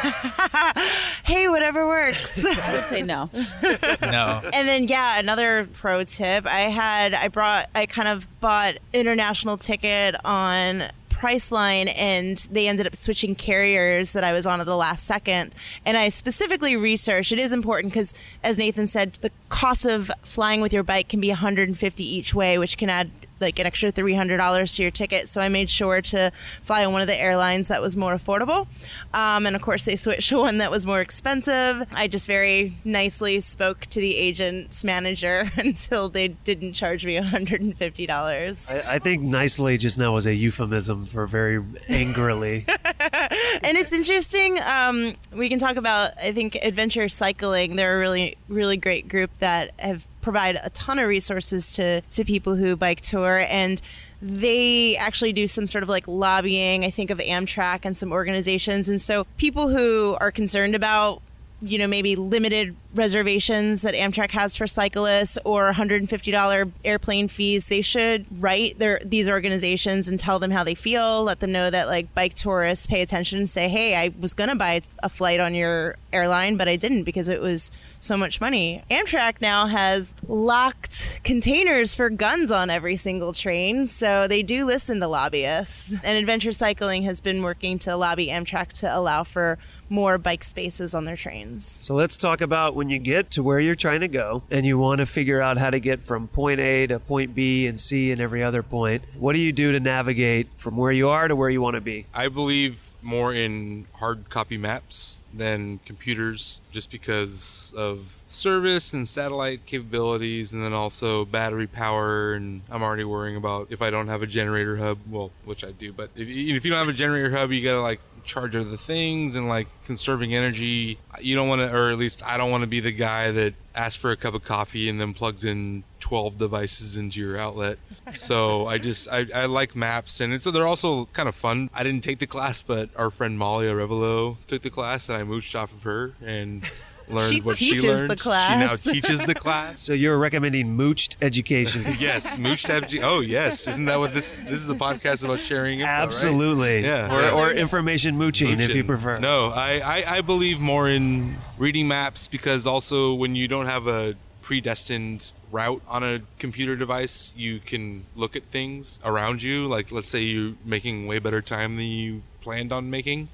Hey, whatever works. I would say no. No. And then, yeah, another pro tip. I had, I brought, I kind of bought international ticket on Priceline, and they ended up switching carriers that I was on at the last second. And I specifically researched, it is important because, as Nathan said, the cost of flying with your bike can be one hundred fifty each way, which can add like an extra three hundred dollars to your ticket. So I made sure to fly on one of the airlines that was more affordable. Um, and of course, they switched to one that was more expensive. I just very nicely spoke to the agent's manager until they didn't charge me one hundred fifty dollars. I, I think nicely just now was a euphemism for very angrily. And it's interesting. Um, we can talk about, I think, Adventure Cycling. They're a really, really great group that have provide a ton of resources to, to people who bike tour. And they actually do some sort of like lobbying, I think, of Amtrak and some organizations. And so people who are concerned about, you know, maybe limited reservations that Amtrak has for cyclists or one hundred fifty dollars airplane fees, they should write their these organizations and tell them how they feel, let them know that like bike tourists pay attention and say, hey, I was going to buy a flight on your airline, but I didn't because it was so much money. Amtrak now has locked containers for guns on every single train, so they do listen to lobbyists. And Adventure Cycling has been working to lobby Amtrak to allow for more bike spaces on their trains. So let's talk about when you get to where you're trying to go and you want to figure out how to get from point A to point B and C and every other point. What do you do to navigate from where you are to where you want to be? I believe more in hard copy maps than computers, just because of service and satellite capabilities, and then also battery power. And I'm already worrying about if I don't have a generator hub, well, which I do, but if, if you don't have a generator hub, you gotta like charge other things, and like conserving energy. You don't want to, or at least I don't want to be the guy that asks for a cup of coffee and then plugs in twelve devices into your outlet. So I just I, I like maps, and it's, so they're also kind of fun. I didn't take the class, but our friend Molly Arevalo took the class, and I mooched off of her and learned she what she teaches learned. The class. She now teaches the class. So you're recommending mooched education? Yes, mooched education. Oh yes, isn't that what this this is a podcast about sharing info, Absolutely. Right? Yeah. Or, yeah. or information mooching, Mooching. if you prefer. No, I, I, I believe more in reading maps, because also when you don't have a predestined route on a computer device, you can look at things around you. Like, let's say you're making way better time than you planned on making,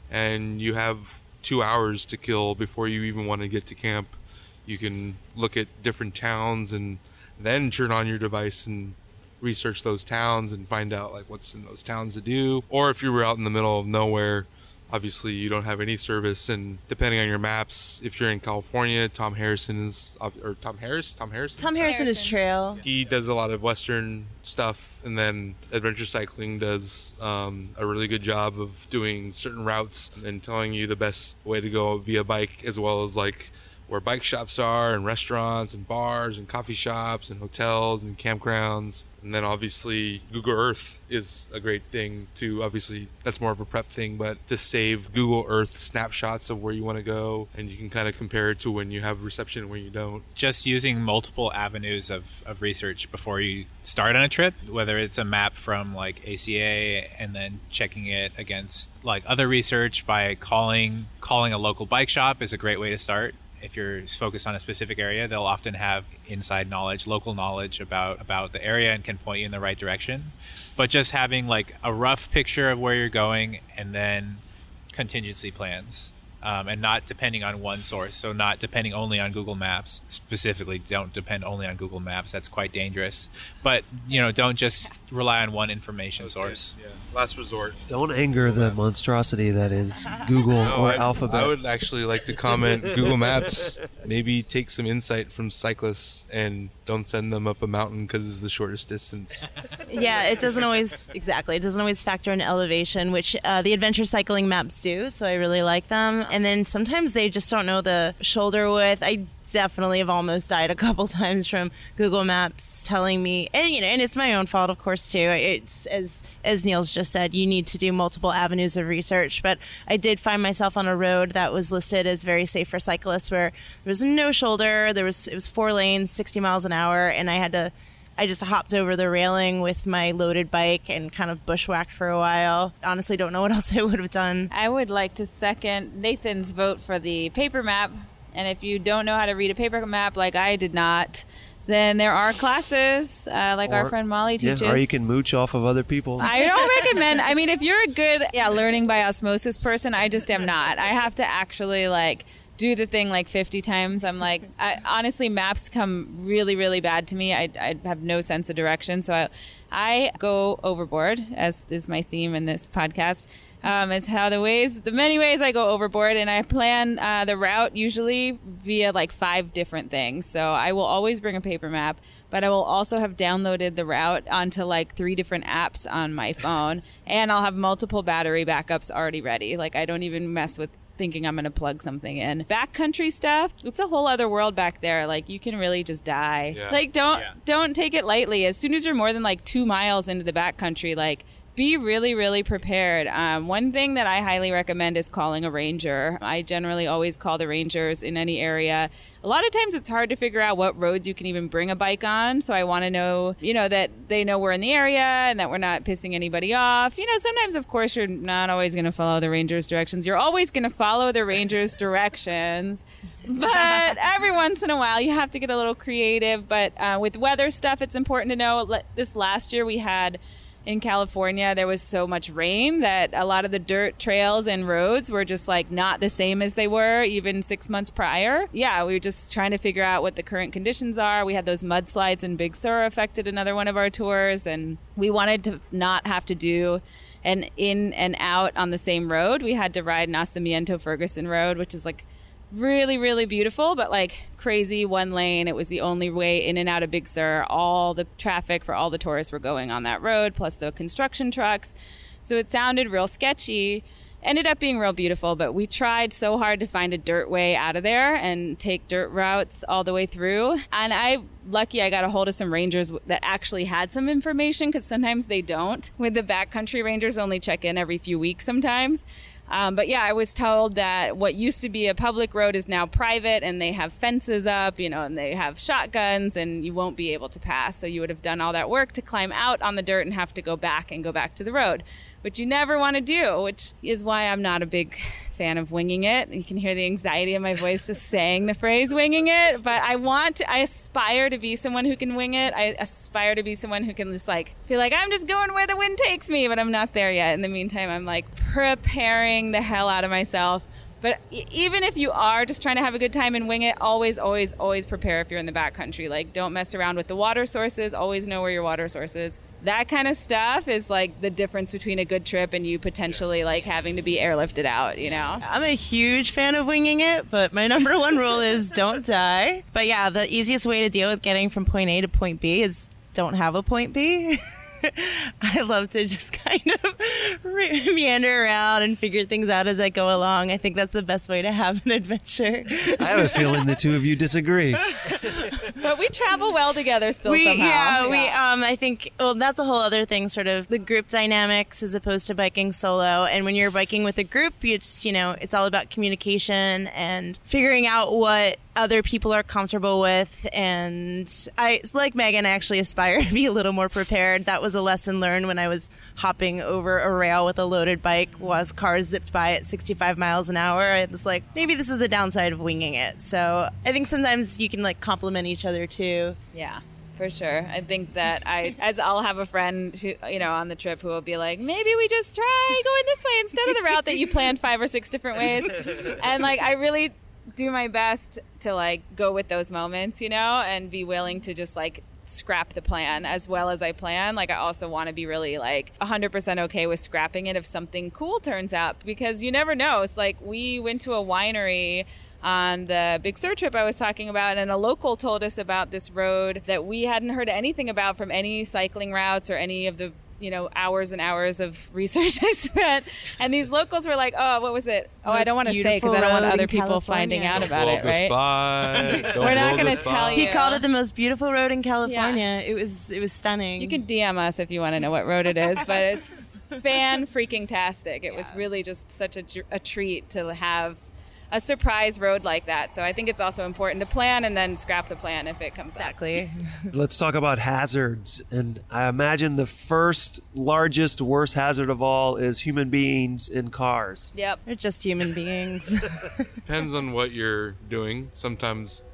and you have two hours to kill before you even want to get to camp. You can look at different towns and then turn on your device and research those towns and find out like what's in those towns to do. Or if you were out in the middle of nowhere, obviously you don't have any service, and depending on your maps, if you're in California, Tom Harrison is, or Tom Harris, Tom Harrison? Tom Harrison is trail. He does a lot of Western stuff, and then Adventure Cycling does um, a really good job of doing certain routes and telling you the best way to go via bike, as well as like where bike shops are, and restaurants and bars and coffee shops and hotels and campgrounds. And then obviously Google Earth is a great thing too. Obviously that's more of a prep thing, but to save Google Earth snapshots of where you want to go, and you can kind of compare it to when you have reception and when you don't. Just using multiple avenues of, of research before you start on a trip, whether it's a map from like A C A and then checking it against like other research by calling calling a local bike shop is a great way to start. If you're focused on a specific area, they'll often have inside knowledge, local knowledge about, about the area and can point you in the right direction. But just having like a rough picture of where you're going, and then contingency plans, um, and not depending on one source. So not depending only on Google Maps. Specifically, don't depend only on Google Maps. That's quite dangerous. But, you know, don't just rely on one information That's source. it. Yeah. Last resort. Don't anger the monstrosity that is Google No, or I, Alphabet. I would actually like to comment, Google Maps, maybe take some insight from cyclists and don't send them up a mountain because it's the shortest distance. Yeah, it doesn't always, exactly, it doesn't always factor in elevation, which uh, the Adventure Cycling maps do, so I really like them. And then sometimes they just don't know the shoulder width. I definitely have almost died a couple times from Google Maps telling me, and you know, and it's my own fault, of course, too. It's as as Neil's just said, you need to do multiple avenues of research. But I did find myself on a road that was listed as very safe for cyclists, where there was no shoulder, there was it was four lanes, sixty miles an hour, and I had to. I just hopped over the railing with my loaded bike and kind of bushwhacked for a while. Honestly, don't know what else I would have done. I would like to second Nathan's vote for the paper map. And if you don't know how to read a paper map like I did not, then there are classes uh, like Or- our friend Molly teaches. Yeah, or you can mooch off of other people. I don't recommend. I mean, if you're a good, yeah, learning by osmosis person, I just am not. I have to actually like do the thing like fifty times. I'm like, I, honestly, maps come really, really bad to me. I, I have no sense of direction. So I, I go overboard, as is my theme in this podcast. Um, is how the ways, the many ways I go overboard, and I plan uh, the route usually via like five different things. So I will always bring a paper map, but I will also have downloaded the route onto like three different apps on my phone, and I'll have multiple battery backups already ready. Like I don't even mess with thinking I'm going to plug something in. Backcountry stuff, it's a whole other world back there. Like you can really just die. Yeah. Like don't yeah. don't take it lightly. As soon as you're more than like two miles into the backcountry, like be really, really prepared. Um, one thing that I highly recommend is calling a ranger. I generally always call the rangers in any area. A lot of times it's hard to figure out what roads you can even bring a bike on. So I want to know, you know, that they know we're in the area and that we're not pissing anybody off. You know, sometimes, of course, you're not always going to follow the ranger's directions. You're always going to follow the ranger's directions. But every once in a while, you have to get a little creative. But uh, with weather stuff, it's important to know. This last year we had... in California, there was so much rain that a lot of the dirt trails and roads were just like not the same as they were even six months prior. Yeah, we were just trying to figure out what the current conditions are. We had those mudslides in Big Sur affected another one of our tours, and we wanted to not have to do an in and out on the same road. We had to ride Nacimiento-Ferguson Road, which is like really, really beautiful, but like crazy one lane. It was the only way in and out of Big Sur. All the traffic for all the tourists were going on that road, plus the construction trucks. So it sounded real sketchy. Ended up being real beautiful, but we tried so hard to find a dirt way out of there and take dirt routes all the way through. And I, lucky I got a hold of some rangers that actually had some information, because sometimes they don't. With the backcountry rangers only check in every few weeks sometimes. Um, but yeah, I was told that what used to be a public road is now private, and they have fences up, you know, and they have shotguns, and you won't be able to pass. So you would have done all that work to climb out on the dirt and have to go back and go back to the road, which you never want to do, which is why I'm not a big fan of winging it. You can hear the anxiety in my voice just saying the phrase winging it, but I want to, I aspire to be someone who can wing it. I aspire to be someone who can just like feel like I'm just going where the wind takes me, but I'm not there yet. In the meantime, I'm like preparing the hell out of myself. But even if you are just trying to have a good time and wing it, always, always, always prepare if you're in the backcountry. Like, don't mess around with the water sources. Always know where your water source is. That kind of stuff is like the difference between a good trip and you potentially like having to be airlifted out, you know? I'm a huge fan of winging it, but my number one rule is don't die. But yeah, the easiest way to deal with getting from point A to point B is don't have a point B. I love to just kind of meander around and figure things out as I go along. I think that's the best way to have an adventure. I have a feeling the two of you disagree. But we travel well together still we, somehow. Yeah, yeah, we. Um, I think, well, that's a whole other thing, sort of the group dynamics as opposed to biking solo. And when you're biking with a group, it's, you know, it's all about communication and figuring out what other people are comfortable with. And I, like Megan, I actually aspire to be a little more prepared. That was a lesson learned when I was hopping over a rail with a loaded bike while cars zipped by at sixty-five miles an hour. I was like, maybe this is the downside of winging it. So I think sometimes you can like compliment each other too. Yeah. For sure. I think that I, as I'll have a friend who, you know, on the trip who will be like, maybe we just try going this way instead of the route that you planned five or six different ways. And like, I really do my best to like go with those moments, you know, and be willing to just like scrap the plan as well as I plan. Like I also want to be really like one hundred percent okay with scrapping it if something cool turns up, because you never know. It's like we went to a winery on the Big Sur trip I was talking about, and a local told us about this road that we hadn't heard anything about from any cycling routes or any of the, you know, hours and hours of research I spent. And these locals were like, oh, what was it? Oh, I don't want to say because I don't want other people California. finding out about blow it, right? Spot. We're not going to tell you. He called it the most beautiful road in California. Yeah. It was it was stunning. You can D M us if you want to know what road it is, but it's fan freaking tastic. It yeah. was really just such a, a treat to have a surprise road like that. So I think it's also important to plan and then scrap the plan if it comes exactly. up. Exactly. Let's talk about hazards. And I imagine the first, largest, worst hazard of all is human beings in cars. Yep. They're just human beings. Depends on what you're doing. Sometimes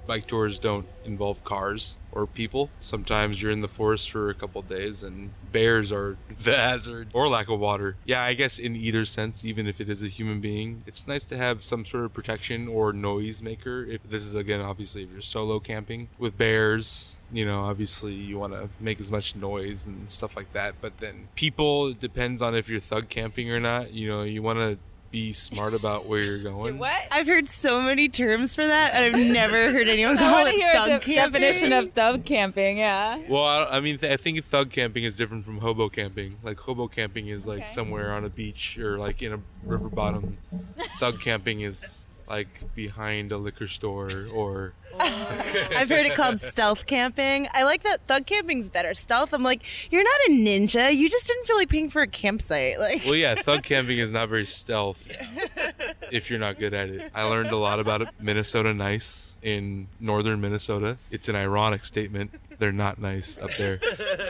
bike tours don't involve cars or people. Sometimes you're in the forest for a couple of days and bears are the hazard, or lack of water. Yeah, I guess in either sense, even if it is a human being, it's nice to have some sort of protection or noise maker. If this is, again, obviously if you're solo camping with bears, you know, obviously you want to make as much noise and stuff like that. But then people, it depends on if you're thug camping or not. You know, you want to be smart about where you're going. What? I've heard so many terms for that, and I've never heard anyone I call want it to hear thug a de- camping. definition of thug camping, yeah. Well, I, I mean, th- I think thug camping is different from hobo camping. Like, hobo camping is like Okay. somewhere on a beach or like in a river bottom. Thug camping is like behind a liquor store or... I've heard it called stealth camping. I like that. Thug camping's better. Stealth, I'm like, you're not a ninja. You just didn't feel like paying for a campsite. Like, Well, yeah, thug camping is not very stealth if you're not good at it. I learned a lot about it. Minnesota Nice in northern Minnesota. It's an ironic statement. They're not nice up there.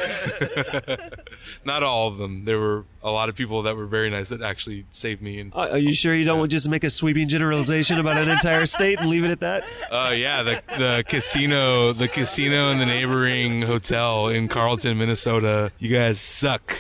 Not all of them. There were a lot of people that were very nice that actually saved me. And Uh, are you sure you don't just make a sweeping generalization about an entire state and leave it at that? uh, yeah, the the casino, the casino in the neighboring hotel in Carlton, Minnesota. You guys suck.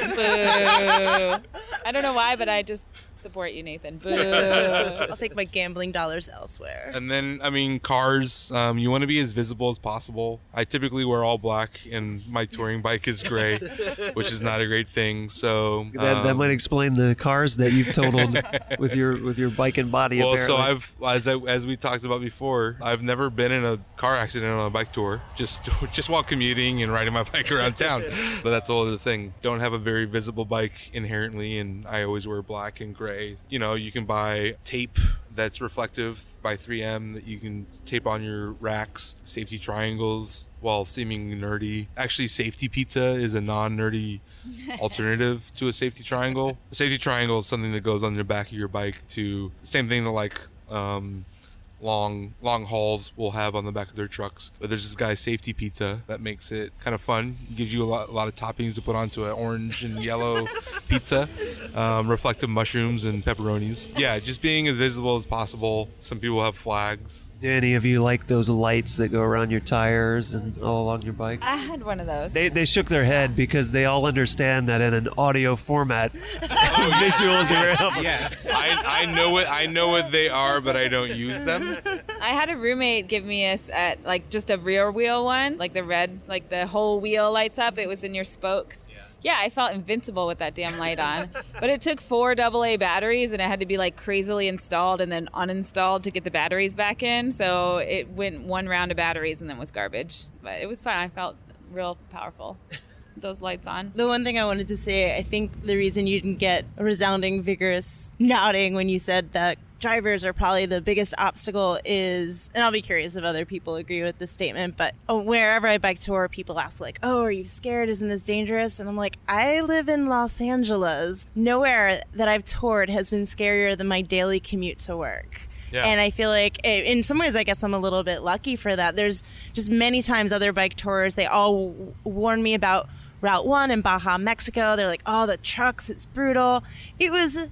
Boo. I don't know why, but I just support you, Nathan. Boo. I'll take my gambling dollars elsewhere. And then, I mean, cars, um, you want to be as visible as possible. I typically wear all black, and my touring bike is gray, which is not a great thing. So That, that um, might explain the cars that you've totaled with your with your bike and body. well, apparently. so I've, as I, as we talked about before, I've never been in a car accident on a bike tour. Just just while commuting and riding my bike around town. But that's all the thing. Don't have a very visible bike inherently, and I always wear black and gray. You know, you can buy tape that's reflective by three M that you can tape on your racks, safety triangles, while seeming nerdy. Actually, safety pizza is a non-nerdy alternative to a safety triangle. A safety triangle is something that goes on the back of your bike to, same thing that like um, long long hauls will have on the back of their trucks. But there's this guy, Safety Pizza, that makes it kind of fun. It gives you a lot, a lot of toppings to put onto an orange and yellow pizza, um, reflective mushrooms and pepperonis. Yeah, just being as visible as possible. Some people have flags. Do any of you like those lights that go around your tires and all along your bike? I had one of those. They, they shook their head because they all understand that in an audio format, visuals are very helpful. Yes. I, I know what I know what they are, but I don't use them. I had a roommate give me a, s- uh, like just a rear wheel one, like the red, like the whole wheel lights up. It was in your spokes. Yeah, I felt invincible with that damn light on. But it took four double A batteries, and it had to be like crazily installed and then uninstalled to get the batteries back in. So it went one round of batteries and then was garbage. But it was fun. I felt real powerful. Those lights on. The one thing I wanted to say, I think the reason you didn't get a resounding, vigorous nodding when you said that drivers are probably the biggest obstacle is, and I'll be curious if other people agree with this statement, but wherever I bike tour, people ask like, oh, are you scared? Isn't this dangerous? And I'm like, I live in Los Angeles. Nowhere that I've toured has been scarier than my daily commute to work. Yeah. And I feel like in some ways, I guess I'm a little bit lucky for that. There's just many times other bike tours, they all warn me about Route one in Baja, Mexico. They're like, oh, the trucks, it's brutal. It was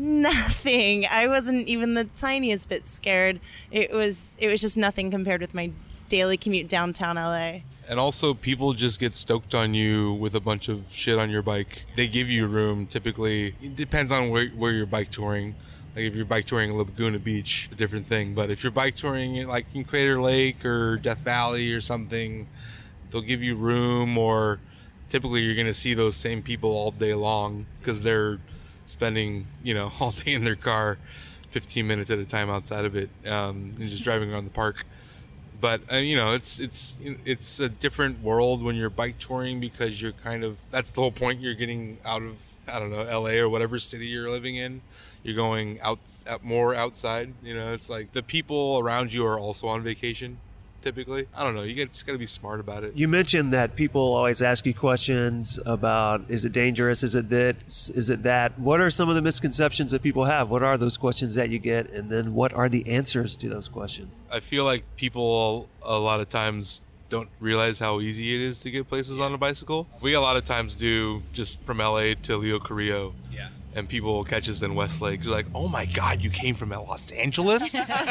nothing. I wasn't even the tiniest bit scared. It was it was just nothing compared with my daily commute downtown L A. And also, people just get stoked on you with a bunch of shit on your bike. They give you room, typically. It depends on where, where you're bike touring. Like, if you're bike touring Laguna Beach, it's a different thing. But if you're bike touring, like, in Crater Lake or Death Valley or something, they'll give you room. Or typically, you're going to see those same people all day long because they're spending, you know, all day in their car, fifteen minutes at a time outside of it, um, and just driving around the park. But uh, you know, it's it's it's a different world when you're bike touring because you're kind of, that's the whole point. You're getting out of, I don't know, L A or whatever city you're living in. You're going out, out more outside. You know, it's like the people around you are also on vacation. Typically, I don't know. You get, just got to be smart about it. You mentioned that people always ask you questions about, is it dangerous? Is it this? Is it that? What are some of the misconceptions that people have? What are those questions that you get? And then what are the answers to those questions? I feel like people a lot of times don't realize how easy it is to get places on a bicycle. We a lot of times do just from L A to Leo Carrillo. Yeah. and people will catch us in Westlake. They're like, oh my God, you came from Los Angeles?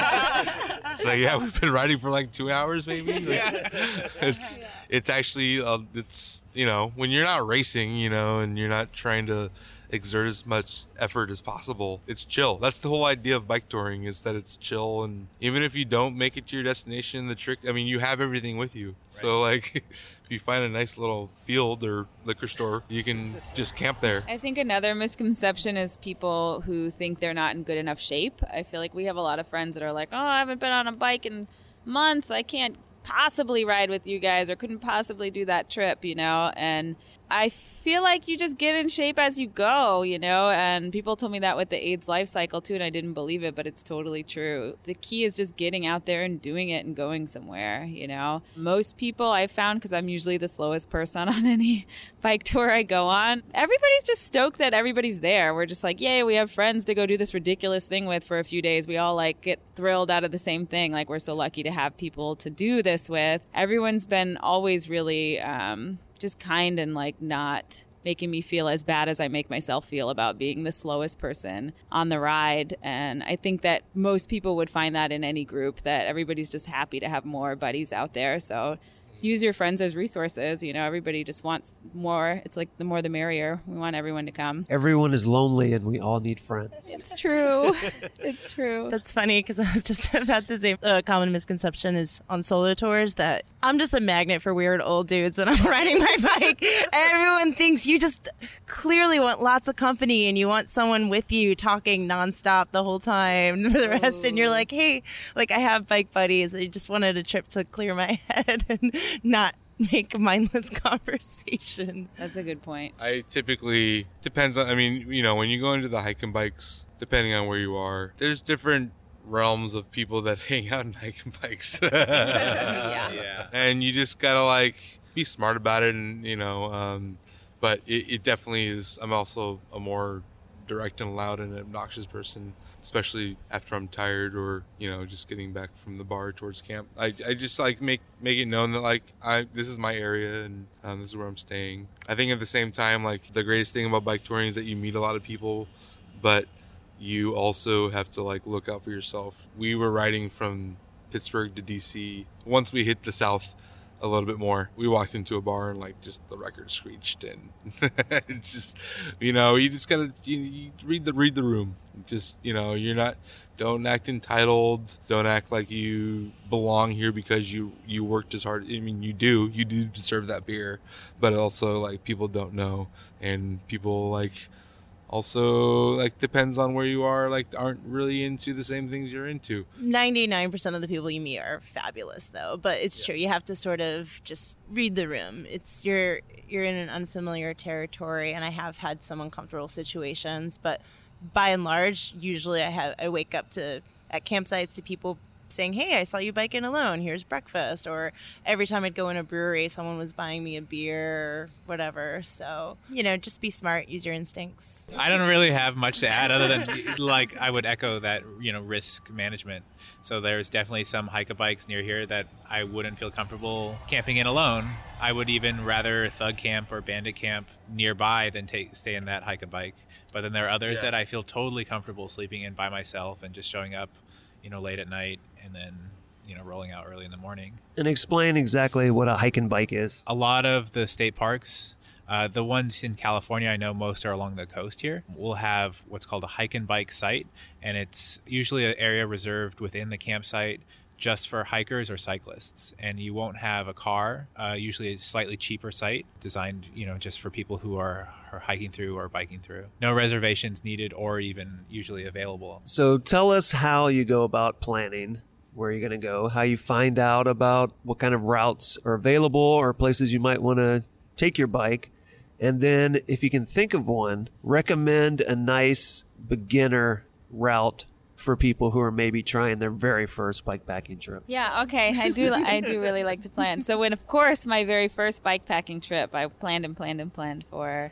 It's like, yeah, we've been riding for like two hours maybe. Like, yeah. It's it's actually, uh, it's, you know, when you're not racing, you know, and you're not trying to exert as much effort as possible, it's chill. That's the whole idea of bike touring, is that it's chill. And even if you don't make it to your destination, the trick, I mean, you have everything with you. Right. So like, if you find a nice little field or liquor store, you can just camp there. I think another misconception is people who think they're not in good enough shape. I feel like we have a lot of friends that are like, oh, I haven't been on a bike in months. I can't possibly ride with you guys, or couldn't possibly do that trip, you know? And I feel like you just get in shape as you go, you know? And people told me that with the AIDS life cycle too, and I didn't believe it, but it's totally true. The key is just getting out there and doing it and going somewhere, you know? Most people I've found, because I'm usually the slowest person on any bike tour I go on, everybody's just stoked that everybody's there. We're just like, yay, we have friends to go do this ridiculous thing with for a few days. We all like get thrilled out of the same thing. Like, we're so lucky to have people to do this with. Everyone's been always really um, just kind and like not making me feel as bad as I make myself feel about being the slowest person on the ride. And I think that most people would find that in any group, that everybody's just happy to have more buddies out there. So use your friends as resources. You know, everybody just wants more. It's like the more the merrier. We want everyone to come. Everyone is lonely and we all need friends. It's true. It's true. That's funny, because I was just about to say a common misconception is on solo tours that I'm just a magnet for weird old dudes when I'm riding my bike. Everyone thinks you just clearly want lots of company and you want someone with you talking nonstop the whole time for the rest. Ooh. And you're like, hey, like I have bike buddies. I just wanted a trip to clear my head and not make mindless conversation. That's a good point. I typically, depends on, I mean, you know, when you go into the hiking bikes, depending on where you are, there's different realms of people that hang out and hiking bikes. yeah. yeah. And you just gotta like be smart about it, and you know, um, but it, it definitely is. I'm also a more direct and loud and obnoxious person, especially after I'm tired or, you know, just getting back from the bar towards camp. I, I just like make make it known that like I this is my area and um, this is where I'm staying. I think at the same time, like the greatest thing about bike touring is that you meet a lot of people, but you also have to like look out for yourself. We were riding from Pittsburgh to D C. Once we hit the South a little bit more, we walked into a bar and like just the record screeched, and it's just, you know, you just gotta you, you read the read the room. Just, you know, you're not, don't act entitled, don't act like you belong here because you you worked as hard. I mean, you do you do deserve that beer, but also like people don't know, and people like also like depends on where you are, like aren't really into the same things you're into. ninety-nine percent of the people you meet are fabulous though, but it's yeah. true, you have to sort of just read the room. It's you're you're in an unfamiliar territory, and I have had some uncomfortable situations, but by and large, usually I have I wake up to at campsites to people saying, hey, I saw you biking alone, here's breakfast. Or every time I'd go in a brewery, someone was buying me a beer or whatever. So, you know, just be smart, use your instincts. I don't really have much to add other than, like, I would echo that, you know, risk management. So there's definitely some hike-a-bikes near here that I wouldn't feel comfortable camping in alone. I would even rather thug camp or bandit camp nearby than take stay in that hike-a-bike. But then there are others yeah. that I feel totally comfortable sleeping in by myself and just showing up, you know, late at night and then, you know, rolling out early in the morning. And explain exactly what a hike and bike is. A lot of the state parks, uh, the ones in California, I know most are along the coast here, will have what's called a hike and bike site. And it's usually an area reserved within the campsite just for hikers or cyclists. And you won't have a car, uh, usually a slightly cheaper site designed, you know, just for people who are, are hiking through or biking through. No reservations needed or even usually available. So tell us how you go about planning where you're going to go, how you find out about what kind of routes are available or places you might want to take your bike. And then if you can think of one, recommend a nice beginner route for people who are maybe trying their very first bikepacking trip. Yeah, okay. I do I do really like to plan. So when, of course, my very first bikepacking trip, I planned and planned and planned for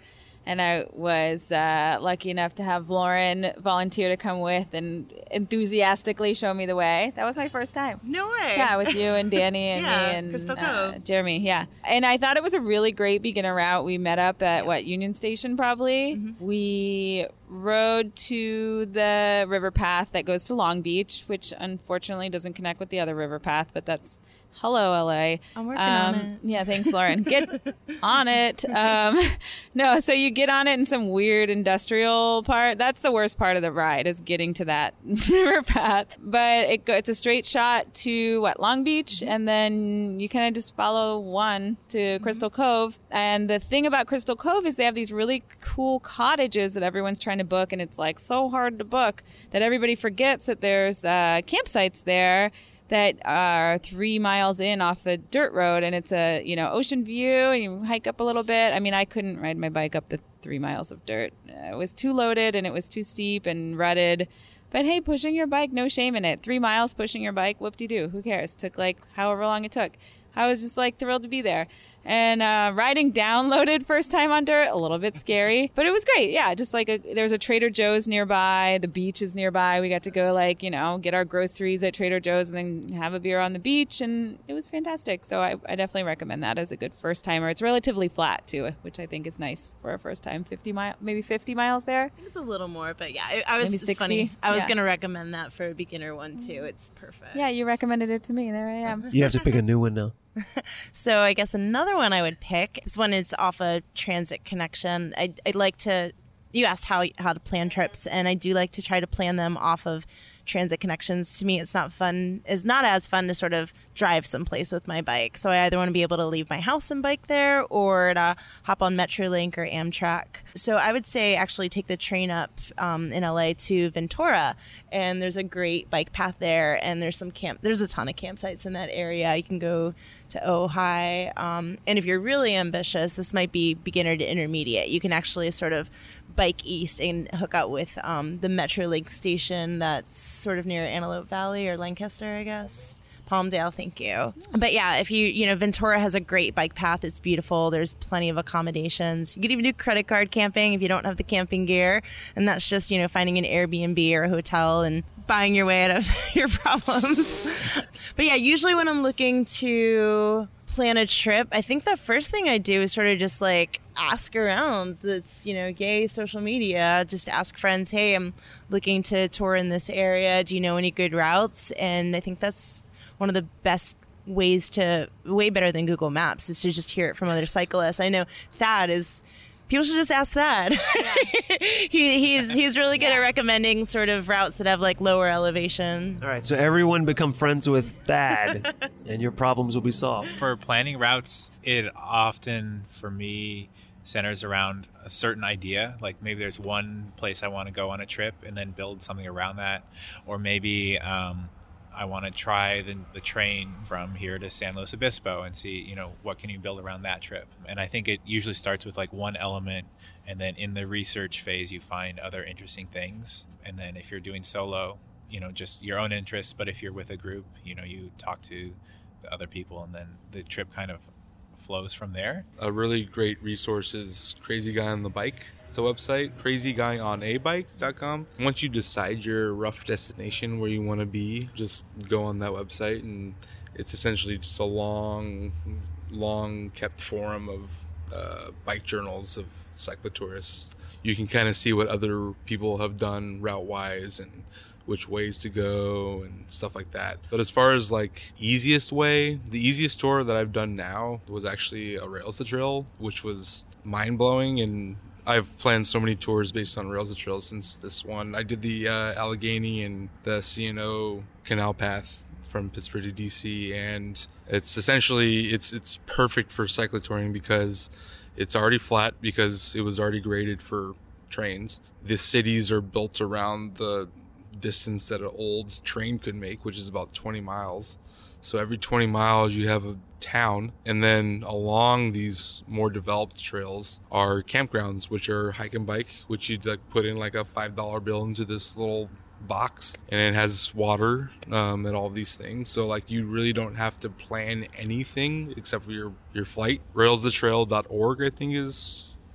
And I was uh, lucky enough to have Lauren volunteer to come with and enthusiastically show me the way. That was my first time. No way. Yeah, with you and Danny and Yeah, me and Crystal uh, Cove. Jeremy. Yeah. And I thought it was a really great beginner route. We met up at, Yes. what, Union Station probably? Mm-hmm. We rode to the river path that goes to Long Beach, which unfortunately doesn't connect with the other river path, but that's hello, L A. I'm working on it. Yeah, thanks, Lauren. Get on it. Um, no, so you get on it in some weird industrial part. That's the worst part of the ride, is getting to that river path. But it go, it's a straight shot to, what, Long Beach? And then you kind of just follow one to Crystal Cove. And the thing about Crystal Cove is they have these really cool cottages that everyone's trying to book. And it's like so hard to book that everybody forgets that there's uh, campsites there that are three miles in off a dirt road, and it's a, you know, ocean view, and you hike up a little bit. I mean, I couldn't ride my bike up the three miles of dirt. It was too loaded, and it was too steep and rutted. But hey, pushing your bike, no shame in it. Three miles pushing your bike, whoop-de-doo. Who cares? Took like however long it took. I was just like thrilled to be there. And uh, riding down loaded first time on dirt, a little bit scary, but it was great. Yeah, just like a, there's a Trader Joe's nearby. The beach is nearby. We got to go like, you know, get our groceries at Trader Joe's and then have a beer on the beach. And it was fantastic. So I, I definitely recommend that as a good first timer. It's relatively flat too, which I think is nice for a first time. fifty mile, maybe fifty miles there. I think it's a little more, but yeah, I, I was Maybe it's sixty. funny. I was Yeah. going to recommend that for a beginner one too. It's perfect. Yeah, you recommended it to me. There I am. You have to pick a new one now. So I guess another one I would pick. This one is off a transit connection. I, I'd like to. You asked how how to plan trips, and I do like to try to plan them off of transit connections. To me, it's not fun. Is not as fun to sort of drive someplace with my bike. So I either want to be able to leave my house and bike there, or to hop on Metrolink or Amtrak. So I would say actually take the train up um, in L A to Ventura, and there's a great bike path there, and there's some camp. There's a ton of campsites in that area. You can go to Ojai, um, and if you're really ambitious, this might be beginner to intermediate. You can actually sort of bike east and hook up with um, the Metrolink station that's sort of near Antelope Valley or Lancaster, I guess. Palmdale, thank you. But yeah, if you, you know, Ventura has a great bike path. It's beautiful. There's plenty of accommodations. You could even do credit card camping if you don't have the camping gear. And that's just, you know, finding an Airbnb or a hotel and buying your way out of your problems. But yeah, usually when I'm looking to plan a trip, I think the first thing I do is sort of just like ask around. That's, you know, yay social media. Just ask friends, hey, I'm looking to tour in this area. Do you know any good routes? And I think that's one of the best ways to, way better than Google Maps, is to just hear it from other cyclists. I know Thad is, people should just ask Thad. Yeah. he, he's he's really good yeah. at recommending sort of routes that have like lower elevation. All right, so everyone become friends with Thad, and your problems will be solved. For planning routes, it often, for me, centers around a certain idea. Like maybe there's one place I want to go on a trip and then build something around that. Or maybe um, I want to try the, the train from here to San Luis Obispo and see, you know, what can you build around that trip. And I think it usually starts with like one element, and then in the research phase you find other interesting things. And then if you're doing solo, you know, just your own interests. But if you're with a group, you know, you talk to the other people, and then the trip kind of flows from there. A really great resource is Crazy Guy on the Bike. It's a website, crazy guy on a bike dot com. Once you decide your rough destination where you want to be, just go on that website, and it's essentially just a long, long kept forum of uh, bike journals of cyclotourists. You can kind of see what other people have done route-wise and which ways to go and stuff like that. But as far as like easiest way, the easiest tour that I've done now was actually a Rails to Trail, which was mind-blowing. And I've planned so many tours based on Rails to Trail since this one. I did the uh, Allegheny and the C and O Canal Path from Pittsburgh to D C, and it's essentially it's it's perfect for cyclotouring because it's already flat because it was already graded for trains. The cities are built around the distance that an old train could make, which is about twenty miles. So every twenty miles you have a town, and then along these more developed trails are campgrounds, which are hike and bike, which you'd like put in like a five dollar bill into this little box, and it has water um, and all these things. So like you really don't have to plan anything except for your your flight. rails the trail dot org I think is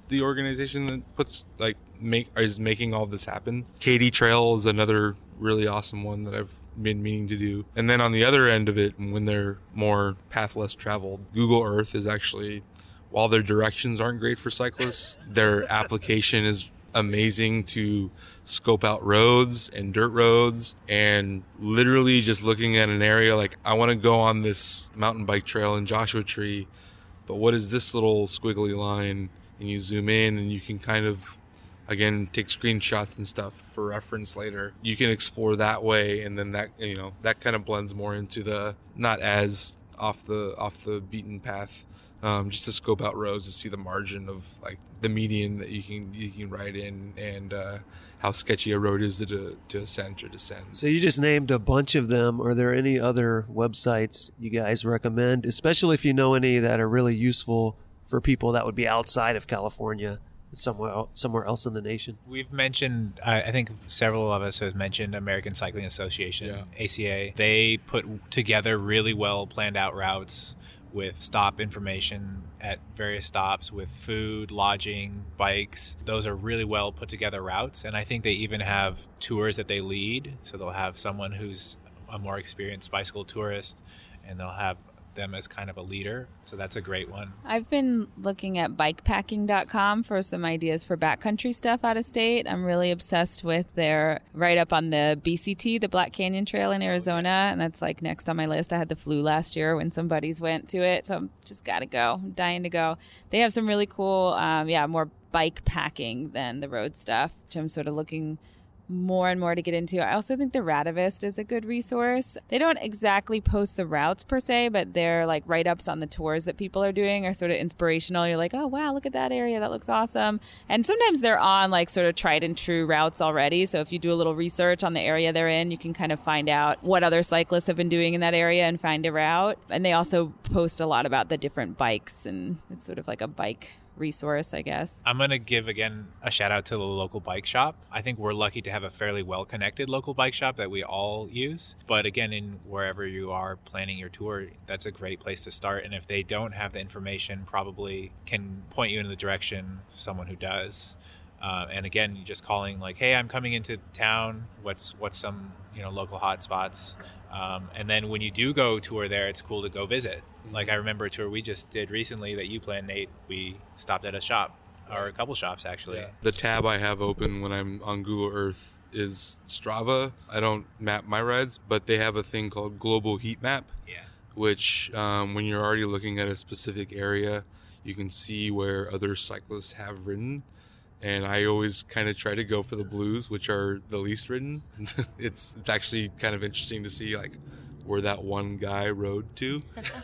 the organization that puts like make is making all this happen. Katy Trail is another really awesome one that I've been meaning to do. And then on the other end of it, when they're more path less traveled, Google Earth is actually, while their directions aren't great for cyclists, their application is amazing to scope out roads and dirt roads, and literally just looking at an area like, I want to go on this mountain bike trail in Joshua Tree, but what is this little squiggly line? And you zoom in and you can kind of, again, take screenshots and stuff for reference later. You can explore that way, and then that, you know, that kind of blends more into the not as off the off the beaten path, um, just to scope out roads to see the margin of like the median that you can you can ride in, and uh, how sketchy a road is to to ascend or descend. So you just named a bunch of them. Are there any other websites you guys recommend, especially if you know any that are really useful for people that would be outside of California, somewhere el- somewhere else in the nation? We've mentioned, I I think several of us have mentioned American Cycling Association, Yeah. A C A. They put together really well planned out routes with stop information at various stops, with food, lodging, bikes. Those are really well put together routes. And I think they even have tours that they lead. So they'll have someone who's a more experienced bicycle tourist, and they'll have them as kind of a leader. So that's a great one. I've been looking at bikepacking dot com for some ideas for backcountry stuff out of state. I'm really obsessed with their right up on the B C T, the Black Canyon Trail in Arizona, and that's like next on my list. I had the flu last year when some buddies went to it, so I'm just gotta go. I'm dying to go. They have some really cool, um, yeah, more bike packing than the road stuff, which I'm sort of looking more and more to get into. I also think the Radavist is a good resource. They don't exactly post the routes per se, but their like write-ups on the tours that people are doing are sort of inspirational. You're like, oh wow, look at that area, that looks awesome. And sometimes they're on like sort of tried and true routes already, so if you do a little research on the area they're in, you can kind of find out what other cyclists have been doing in that area and find a route. And they also post a lot about the different bikes, and it's sort of like a bike resource, I guess. I'm going to give, again, a shout out to the local bike shop. I think we're lucky to have a fairly well-connected local bike shop that we all use. But again, in wherever you are planning your tour, that's a great place to start. And if they don't have the information, probably can point you in the direction of someone who does. Uh, and again, you just calling like, hey, I'm coming into town. What's what's some you know local hot spots? Um, and then when you do go tour there, it's cool to go visit. Like I remember a tour we just did recently that you planned, Nate. We stopped at a shop, or a couple shops actually. Yeah. The tab I have open when I'm on Google Earth is Strava. I don't map my rides, but they have a thing called Global Heat Map, Yeah. which um, when you're already looking at a specific area, you can see where other cyclists have ridden. And I always kind of try to go for the blues, which are the least ridden. it's it's actually kind of interesting to see like where that one guy rode to,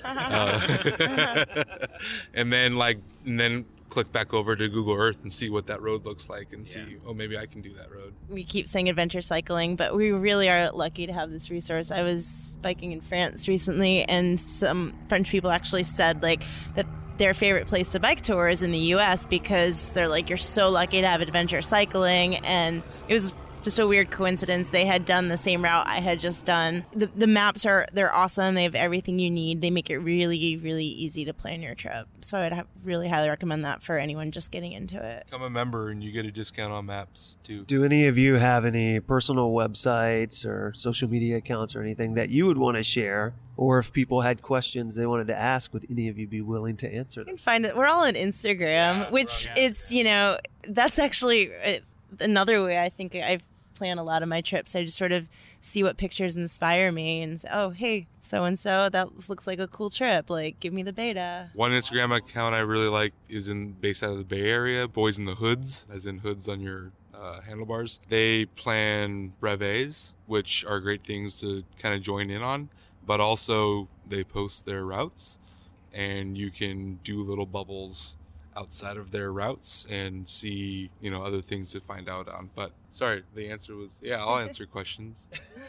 uh, and then like and then click back over to Google Earth and see what that road looks like, and see Yeah. oh maybe I can do that road. We keep saying adventure cycling, but we really are lucky to have this resource. I was biking in France recently, and some French people actually said like that their favorite place to bike tour is in the U S because they're like, you're so lucky to have adventure cycling. And it was just a weird coincidence. They had done the same route I had just done. The, the maps are, they're awesome. They have everything you need. They make it really, really easy to plan your trip. So I would ha- really highly recommend that for anyone just getting into it. Become a member and you get a discount on maps too. Do any of you have any personal websites or social media accounts or anything that you would want to share? Or if people had questions they wanted to ask, would any of you be willing to answer You them? can find it. We're all on Instagram, which it's, you know, that's actually uh, another way I think I plan a lot of my trips. I just sort of see what pictures inspire me and say, oh, hey, so-and-so, that looks like a cool trip. Like, give me the beta. One Instagram account I really like is in based out of the Bay Area, Boys in the Hoods, as in hoods on your uh, handlebars. They plan brevets, which are great things to kind of join in on, but also they post their routes, and you can do little bubbles outside of their routes and see, you know, other things to find out on. But sorry, the answer was, yeah, I'll answer questions.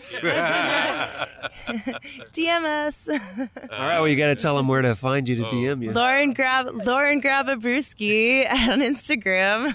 D M us. All right, well, you got to tell them where to find you to D M you. Lauren Grab Lauren Grab a Brewski on Instagram.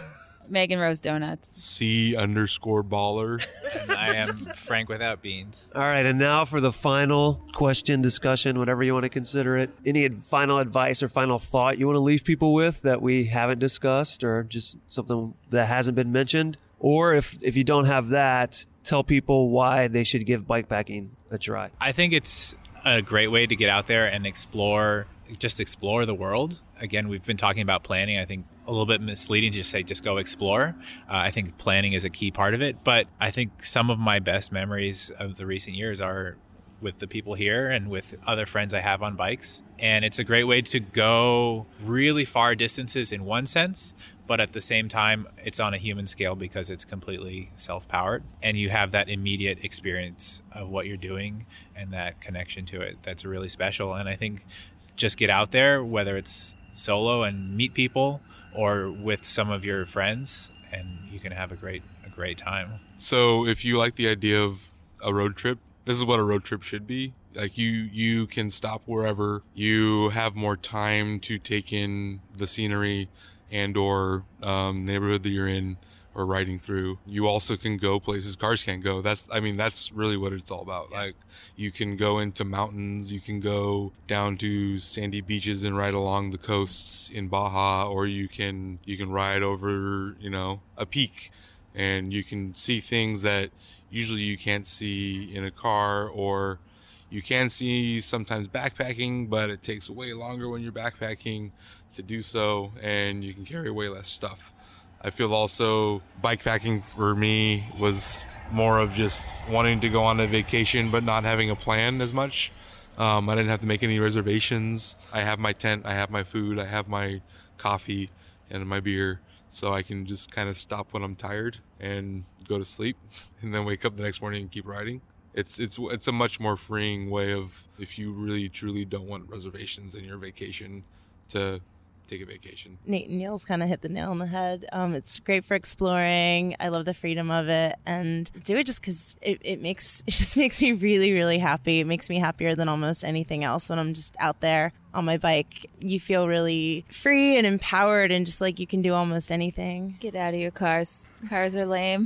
Megan Rose Donuts. C underscore baller. And I am Frank without beans. All right, and now for the final question, discussion, whatever you want to consider it. Any ad- final advice or final thought you want to leave people with that we haven't discussed, or just something that hasn't been mentioned? Or if, if you don't have that, tell people why they should give bikepacking a try. I think it's a great way to get out there and explore, just explore the world. Again, we've been talking about planning. I think a little bit misleading to just say, just go explore. Uh, I think planning is a key part of it. But I think some of my best memories of the recent years are with the people here and with other friends I have on bikes. And it's a great way to go really far distances in one sense, but at the same time, it's on a human scale because it's completely self-powered. And you have that immediate experience of what you're doing and that connection to it. That's really special. And I think just get out there, whether it's solo and meet people or with some of your friends, and you can have a great a great time. So if you like the idea of a road trip, this is what a road trip should be. Like you you can stop wherever. You have more time to take in the scenery and or um, neighborhood that you're in or riding through. You also can go places cars can't go. That's, I mean, that's really what it's all about. Like you can go into mountains, you can go down to sandy beaches and ride along the coasts in Baja, or you can, you can ride over, you know, a peak and you can see things that usually you can't see in a car, or you can see sometimes backpacking, but it takes way longer when you're backpacking to do so, and you can carry way less stuff. I feel also bikepacking for me was more of just wanting to go on a vacation but not having a plan as much. Um, I didn't have to make any reservations. I have my tent, I have my food, I have my coffee and my beer, so I can just kind of stop when I'm tired and go to sleep and then wake up the next morning and keep riding. It's it's it's a much more freeing way of, if you really truly don't want reservations in your vacation, to take a vacation. Nate and Neil's kind of hit the nail on the head. Um, it's great for exploring. I love the freedom of it, and do it just because it, it makes it just makes me really, really happy. It makes me happier than almost anything else when I'm just out there on my bike. You feel really free and empowered, and just like you can do almost anything. Get out of your cars. Cars are lame.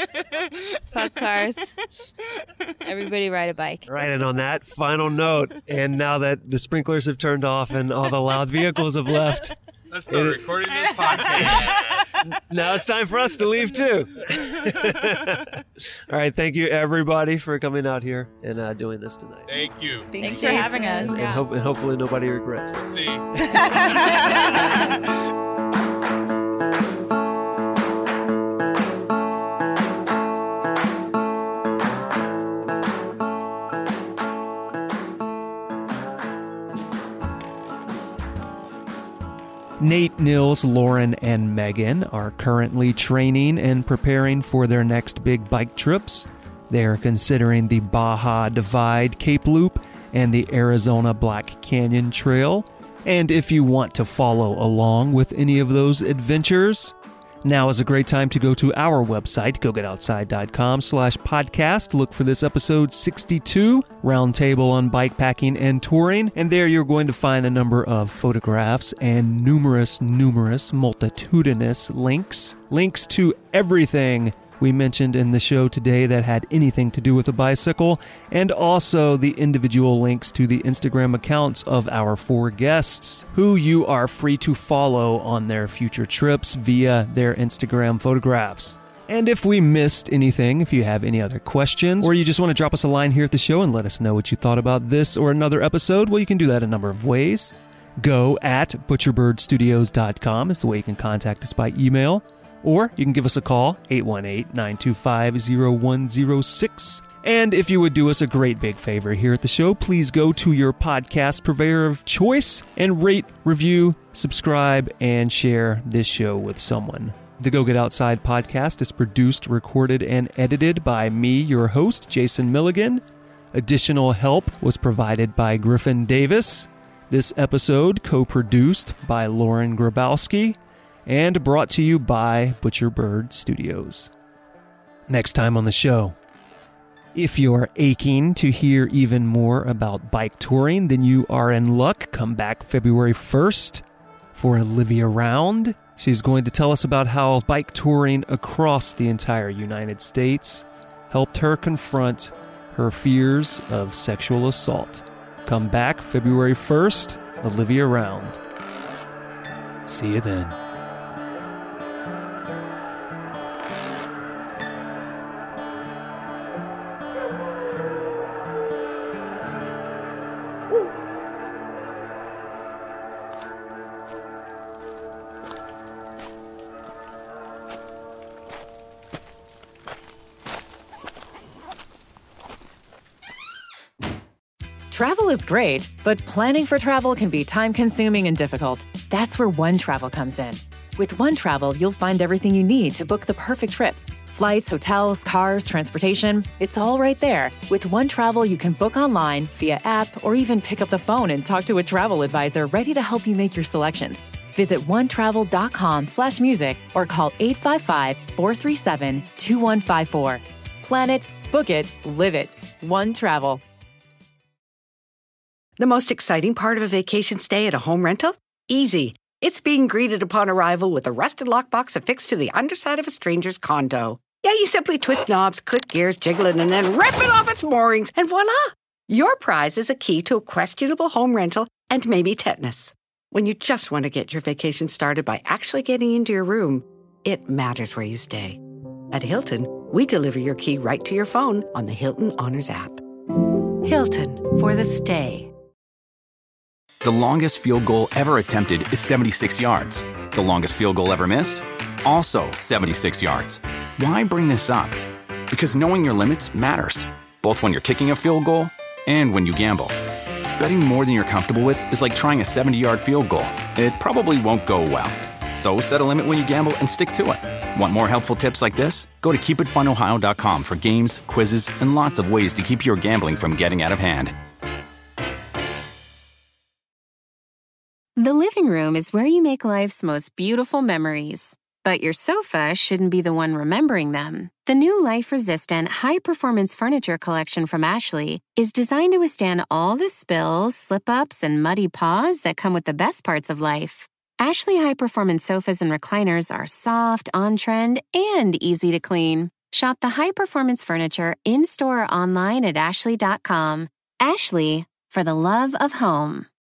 Fuck cars. Everybody ride a bike. Right, and on that final note, and now that the sprinklers have turned off and all the loud vehicles have left, Let's start it, recording this podcast. Now it's time for us to leave too. All right, thank you everybody for coming out here and uh, doing this tonight. Thank you. Thanks, Thanks for having us. And, Yeah. hope, and hopefully nobody regrets it. See. Nate, Nils, Lauren, and Megan are currently training and preparing for their next big bike trips. They are considering the Baja Divide Cape Loop and the Arizona Black Canyon Trail. And if you want to follow along with any of those adventures, now is a great time to go to our website, gogetoutside.com slash podcast. Look for this episode sixty-two, Roundtable on Bikepacking and Touring. And there you're going to find a number of photographs and numerous, numerous, multitudinous links. Links to everything we mentioned in the show today that had anything to do with a bicycle, and also the individual links to the Instagram accounts of our four guests, who you are free to follow on their future trips via their Instagram photographs. And if we missed anything, if you have any other questions, or you just want to drop us a line here at the show and let us know what you thought about this or another episode, well, you can do that a number of ways. Go at butcherbird studios dot com is the way you can contact us by email. Or you can give us a call, eight one eight, nine two five, zero one zero six. And if you would do us a great big favor here at the show, please go to your podcast purveyor of choice and rate, review, subscribe, and share this show with someone. The Go Get Outside podcast is produced, recorded, and edited by me, your host, Jason Milligan. Additional help was provided by Griffin Davis. This episode co-produced by Lauren Grabowski, and brought to you by Butcherbird Studios. Next time on the show, if you're aching to hear even more about bike touring, then you are in luck. Come back February first for Olivia Round. She's going to tell us about how bike touring across the entire United States helped her confront her fears of sexual assault. Come back February first, Olivia Round. See you then. Travel is great, but planning for travel can be time-consuming and difficult. That's where One Travel comes in. With One Travel, you'll find everything you need to book the perfect trip. Flights, hotels, cars, transportation, it's all right there. With One Travel, you can book online, via app, or even pick up the phone and talk to a travel advisor ready to help you make your selections. Visit onetravel.com slash music or call eight five five, four three seven, two one five four. Plan it, book it, live it. One Travel. The most exciting part of a vacation stay at a home rental? Easy. It's being greeted upon arrival with a rusted lockbox affixed to the underside of a stranger's condo. Yeah, you simply twist knobs, click gears, jiggle it, and then rip it off its moorings, and voila! Your prize is a key to a questionable home rental and maybe tetanus. When you just want to get your vacation started by actually getting into your room, it matters where you stay. At Hilton, we deliver your key right to your phone on the Hilton Honors app. Hilton for the stay. The longest field goal ever attempted is seventy-six yards. The longest field goal ever missed? Also seventy-six yards. Why bring this up? Because knowing your limits matters, both when you're kicking a field goal and when you gamble. Betting more than you're comfortable with is like trying a seventy-yard field goal. It probably won't go well. So set a limit when you gamble and stick to it. Want more helpful tips like this? Go to keep it fun ohio dot com for games, quizzes, and lots of ways to keep your gambling from getting out of hand. The living room is where you make life's most beautiful memories. But your sofa shouldn't be the one remembering them. The new life-resistant, high-performance furniture collection from Ashley is designed to withstand all the spills, slip-ups, and muddy paws that come with the best parts of life. Ashley high-performance sofas and recliners are soft, on-trend, and easy to clean. Shop the high-performance furniture in-store or online at ashley dot com. Ashley, for the love of home.